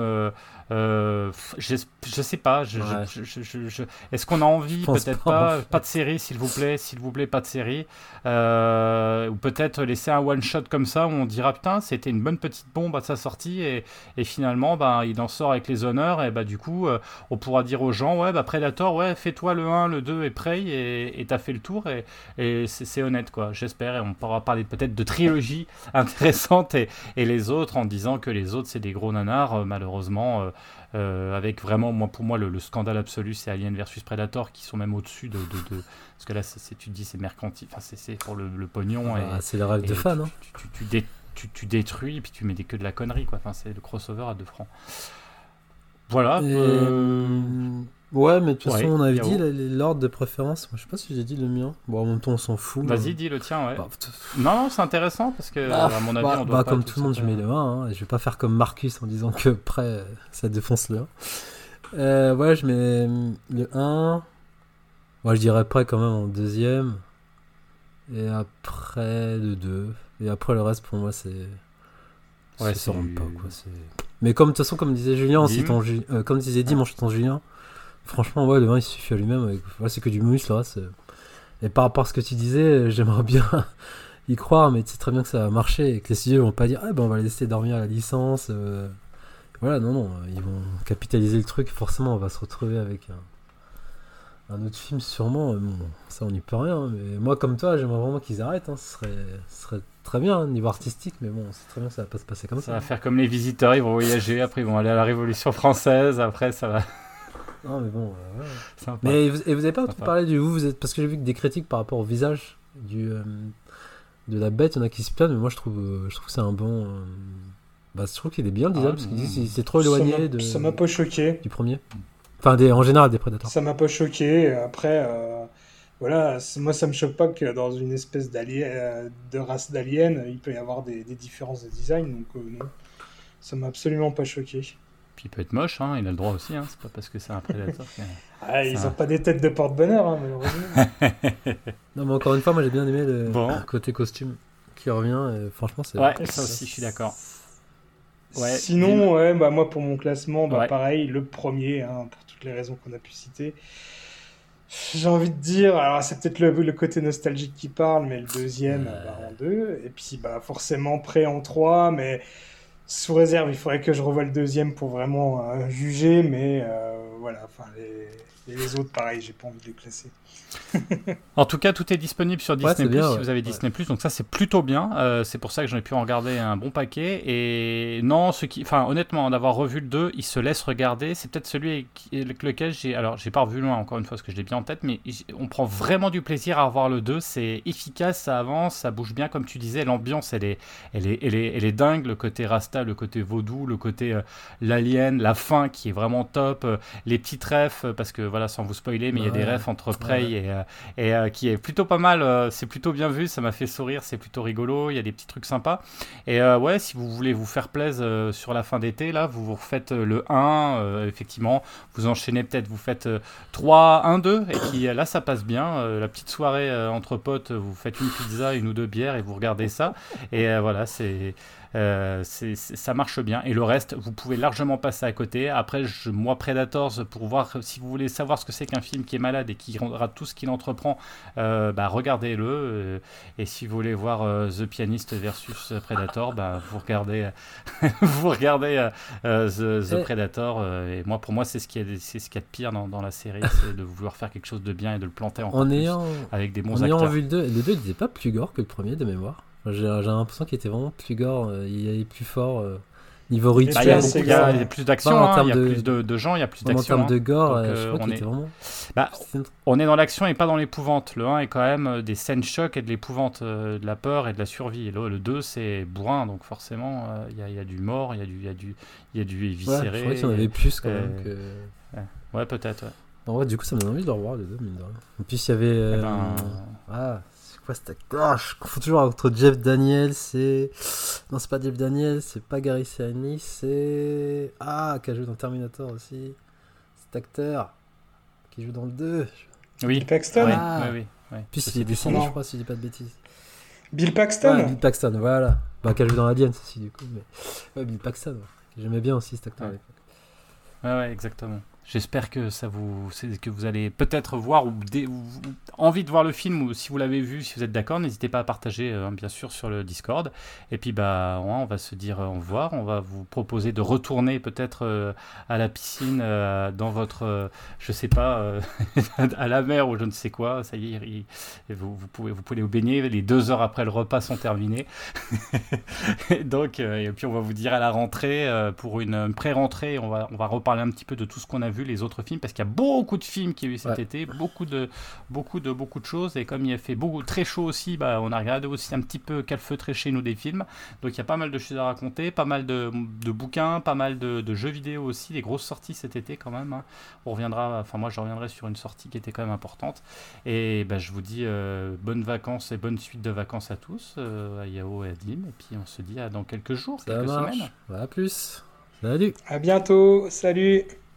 je sais pas. Est-ce qu'on a envie? Peut-être pas. Pas de série, s'il vous plaît, pas de série. Ou peut-être laisser un one shot comme ça où on dira putain, c'était une bonne petite bombe à sa sortie et finalement il en sort avec les honneurs et du coup on pourra dire aux gens ouais Predator, ouais, fais-toi le 1, le 2 et Prey et t'as fait le tour et c'est honnête quoi, j'espère, et on pourra parler peut-être de trilogie intéressante et les autres en disant que les autres c'est des gros nanars malheureusement. Avec vraiment, pour moi le scandale absolu c'est Alien versus Predator, qui sont même au-dessus de parce que là tu te dis c'est mercantile, enfin c'est pour le pognon c'est le rêve de fan, hein. Tu détruis et puis tu mets que de la connerie quoi. Enfin c'est le crossover à 2 francs. Voilà. Ouais, mais de toute façon on avait dit l'ordre de préférence. Moi, je sais pas si j'ai dit le mien. Bon, en même temps on s'en fout. Vas-y, dis le tien, ouais. Non, c'est intéressant parce que à mon avis on doit pas comme tout le monde je mets le 1, hein. Je vais pas faire comme Marcus en disant que Prey ça défonce le 1. Ouais, je mets le 1. Moi je dirais Prey quand même en deuxième. Et après le 2. Et après le reste pour moi c'est... Ouais, ça rentre pas quoi. Mais comme de toute façon comme disait Julien, comme disait Dim en chantant Julien, franchement ouais, le 1 il suffit à lui-même. C'est que du muscle là. Et par rapport à ce que tu disais, j'aimerais bien y croire, mais tu sais très bien que ça va marcher et que les studios vont pas dire on va laisser dormir la licence. Voilà, non, ils vont capitaliser le truc. Forcément on va se retrouver avec un autre film sûrement. Bon, ça on n'y peut rien, mais moi comme toi j'aimerais vraiment qu'ils arrêtent, hein. Ce serait très bien niveau artistique, mais bon c'est très bien que ça va pas se passer comme ça. Ça va faire comme les visiteurs, ils vont voyager, après ils vont aller à la Révolution française, après ça va... Non mais bon, ouais. Mais vous avez pas parlé du vous êtes, parce que j'ai vu que des critiques par rapport au visage de la bête, il y en a qui se plaignent, mais moi je trouve que c'est un bon... je trouve qu'il est bien le design, parce qu'il dit c'est trop éloigné ça m'a pas choqué du premier. Enfin en général des Predators. Ça m'a pas choqué. Après voilà, moi ça me choque pas que dans une espèce de race d'aliens il peut y avoir des différences de design, donc non, ça m'a absolument pas choqué. Puis il peut être moche, hein, il a le droit aussi, hein, c'est pas parce que c'est un prédateur. Ils ont pas des têtes de porte-bonheur, hein, malheureusement. Non, mais encore une fois, moi j'ai bien aimé le côté costume qui revient, et franchement c'est... Ouais, ça aussi je suis d'accord. Ouais, sinon, moi pour mon classement, pareil, le premier, hein, pour toutes les raisons qu'on a pu citer. J'ai envie de dire, alors c'est peut-être le côté nostalgique qui parle, mais le deuxième en 2, et puis forcément Prey en 3, mais... Sous réserve, il faudrait que je revoie le deuxième pour vraiment juger, mais voilà, enfin les autres, pareil, j'ai pas envie de les classer. En tout cas, tout est disponible sur Disney+, si vous avez Disney+, donc ça c'est plutôt bien, c'est pour ça que j'en ai pu en regarder un bon paquet, et non, honnêtement, d'avoir revu le 2, il se laisse regarder, c'est peut-être celui avec lequel j'ai pas revu loin encore une fois, parce que je l'ai bien en tête, mais on prend vraiment du plaisir à revoir le 2, c'est efficace, ça avance, ça bouge bien, comme tu disais, l'ambiance elle est dingue, le côté Rasta, le côté vaudou, le côté l'alien, la fin qui est vraiment top, les petites refs, parce que voilà, sans vous spoiler, mais il y a des refs entre Prey et qui est plutôt pas mal, c'est plutôt bien vu, ça m'a fait sourire, c'est plutôt rigolo, il y a des petits trucs sympas, et si vous voulez vous faire plaisir sur la fin d'été, là, vous refaites le 1, effectivement, vous enchaînez peut-être, vous faites 3, 1, 2, et puis là ça passe bien, la petite soirée entre potes, vous faites une pizza, 1 ou 2 bières, et vous regardez ça, et voilà, ça marche bien, et le reste vous pouvez largement passer à côté. Après moi Predators, pour voir si vous voulez savoir ce que c'est qu'un film qui est malade et qui rendra tout ce qu'il entreprend, regardez-le, et si vous voulez voir The Pianist versus Predator, vous regardez The Predator, et pour moi c'est ce qu'il y a de pire dans la série, c'est de vouloir faire quelque chose de bien et de le planter encore plus avec des bons acteurs. En ayant vu le 2 il n'était pas plus gore que le premier de mémoire. J'ai l'impression qu'il était vraiment plus gore, il allait plus fort. Niveau Bah, Il y a, rituel, c'est beaucoup, il y a gore. plus d'action, Bah, en hein, il y a termes plus de gens, il y a plus en d'action. termes de gore, Donc, je crois on qu'il est... était vraiment. Bah, on est dans l'action et pas dans l'épouvante. Le 1 est quand même des scènes choc et de l'épouvante, de la peur et de la survie. Et le 2, c'est bourrin, donc forcément, il y a du mort, il y a du Ouais, je éviscéré. croyais qu'il y en avait plus quand même euh, que. Ouais, peut-être. Ouais. En vrai, du coup, ça me donne envie de le revoir les deux, mine de rien. En plus, il y avait. Eh ben, Ah, c'est quoi cet acteur? Je confonds toujours entre Jeff Daniels et. Non, c'est pas Jeff Daniels, c'est pas Gary Sinise, c'est. Ah, qui a joué dans Terminator aussi. Cet acteur qui joue dans le 2. oui, Bill Paxton. ouais, Ah. ouais, oui. En plus, il est Non. décédé, je crois, si je dis pas de bêtises. Bill Paxton. Ouais, Bill Paxton, voilà. Bah, qui a joué dans Aliens aussi, du coup. Mais... Ouais, Bill Paxton. Ouais. J'aimais bien aussi cet acteur à Ouais. l'époque. Ouais, exactement. J'espère que que vous allez peut-être voir ou envie de voir le film, ou si vous l'avez vu, si vous êtes d'accord, n'hésitez pas à partager, bien sûr, sur le Discord. Et puis bah, on va se dire au revoir. On va vous proposer de retourner peut-être à la piscine, dans votre, je sais pas, à la mer ou je ne sais quoi. Ça y est, vous pouvez vous baigner. Les 2 heures après le repas sont terminées. Donc, et puis on va vous dire à la rentrée, pour une pré-rentrée, on va reparler un petit peu de tout ce qu'on a vu, les autres films, parce qu'il y a beaucoup de films qu'il y a eu cet été, beaucoup de choses, et comme il a fait très chaud aussi, bah, on a regardé aussi un petit peu calfeutrer chez nous des films, donc il y a pas mal de choses à raconter, pas mal de bouquins, pas mal de jeux vidéo aussi, des grosses sorties cet été quand même, hein. Moi je reviendrai sur une sortie qui était quand même importante, et bah, je vous dis bonnes vacances et bonne suite de vacances à tous, à Yao et à Dim, et puis on se dit à dans quelques jours, Ça quelques marche. semaines. À plus. Salut. À bientôt. Salut.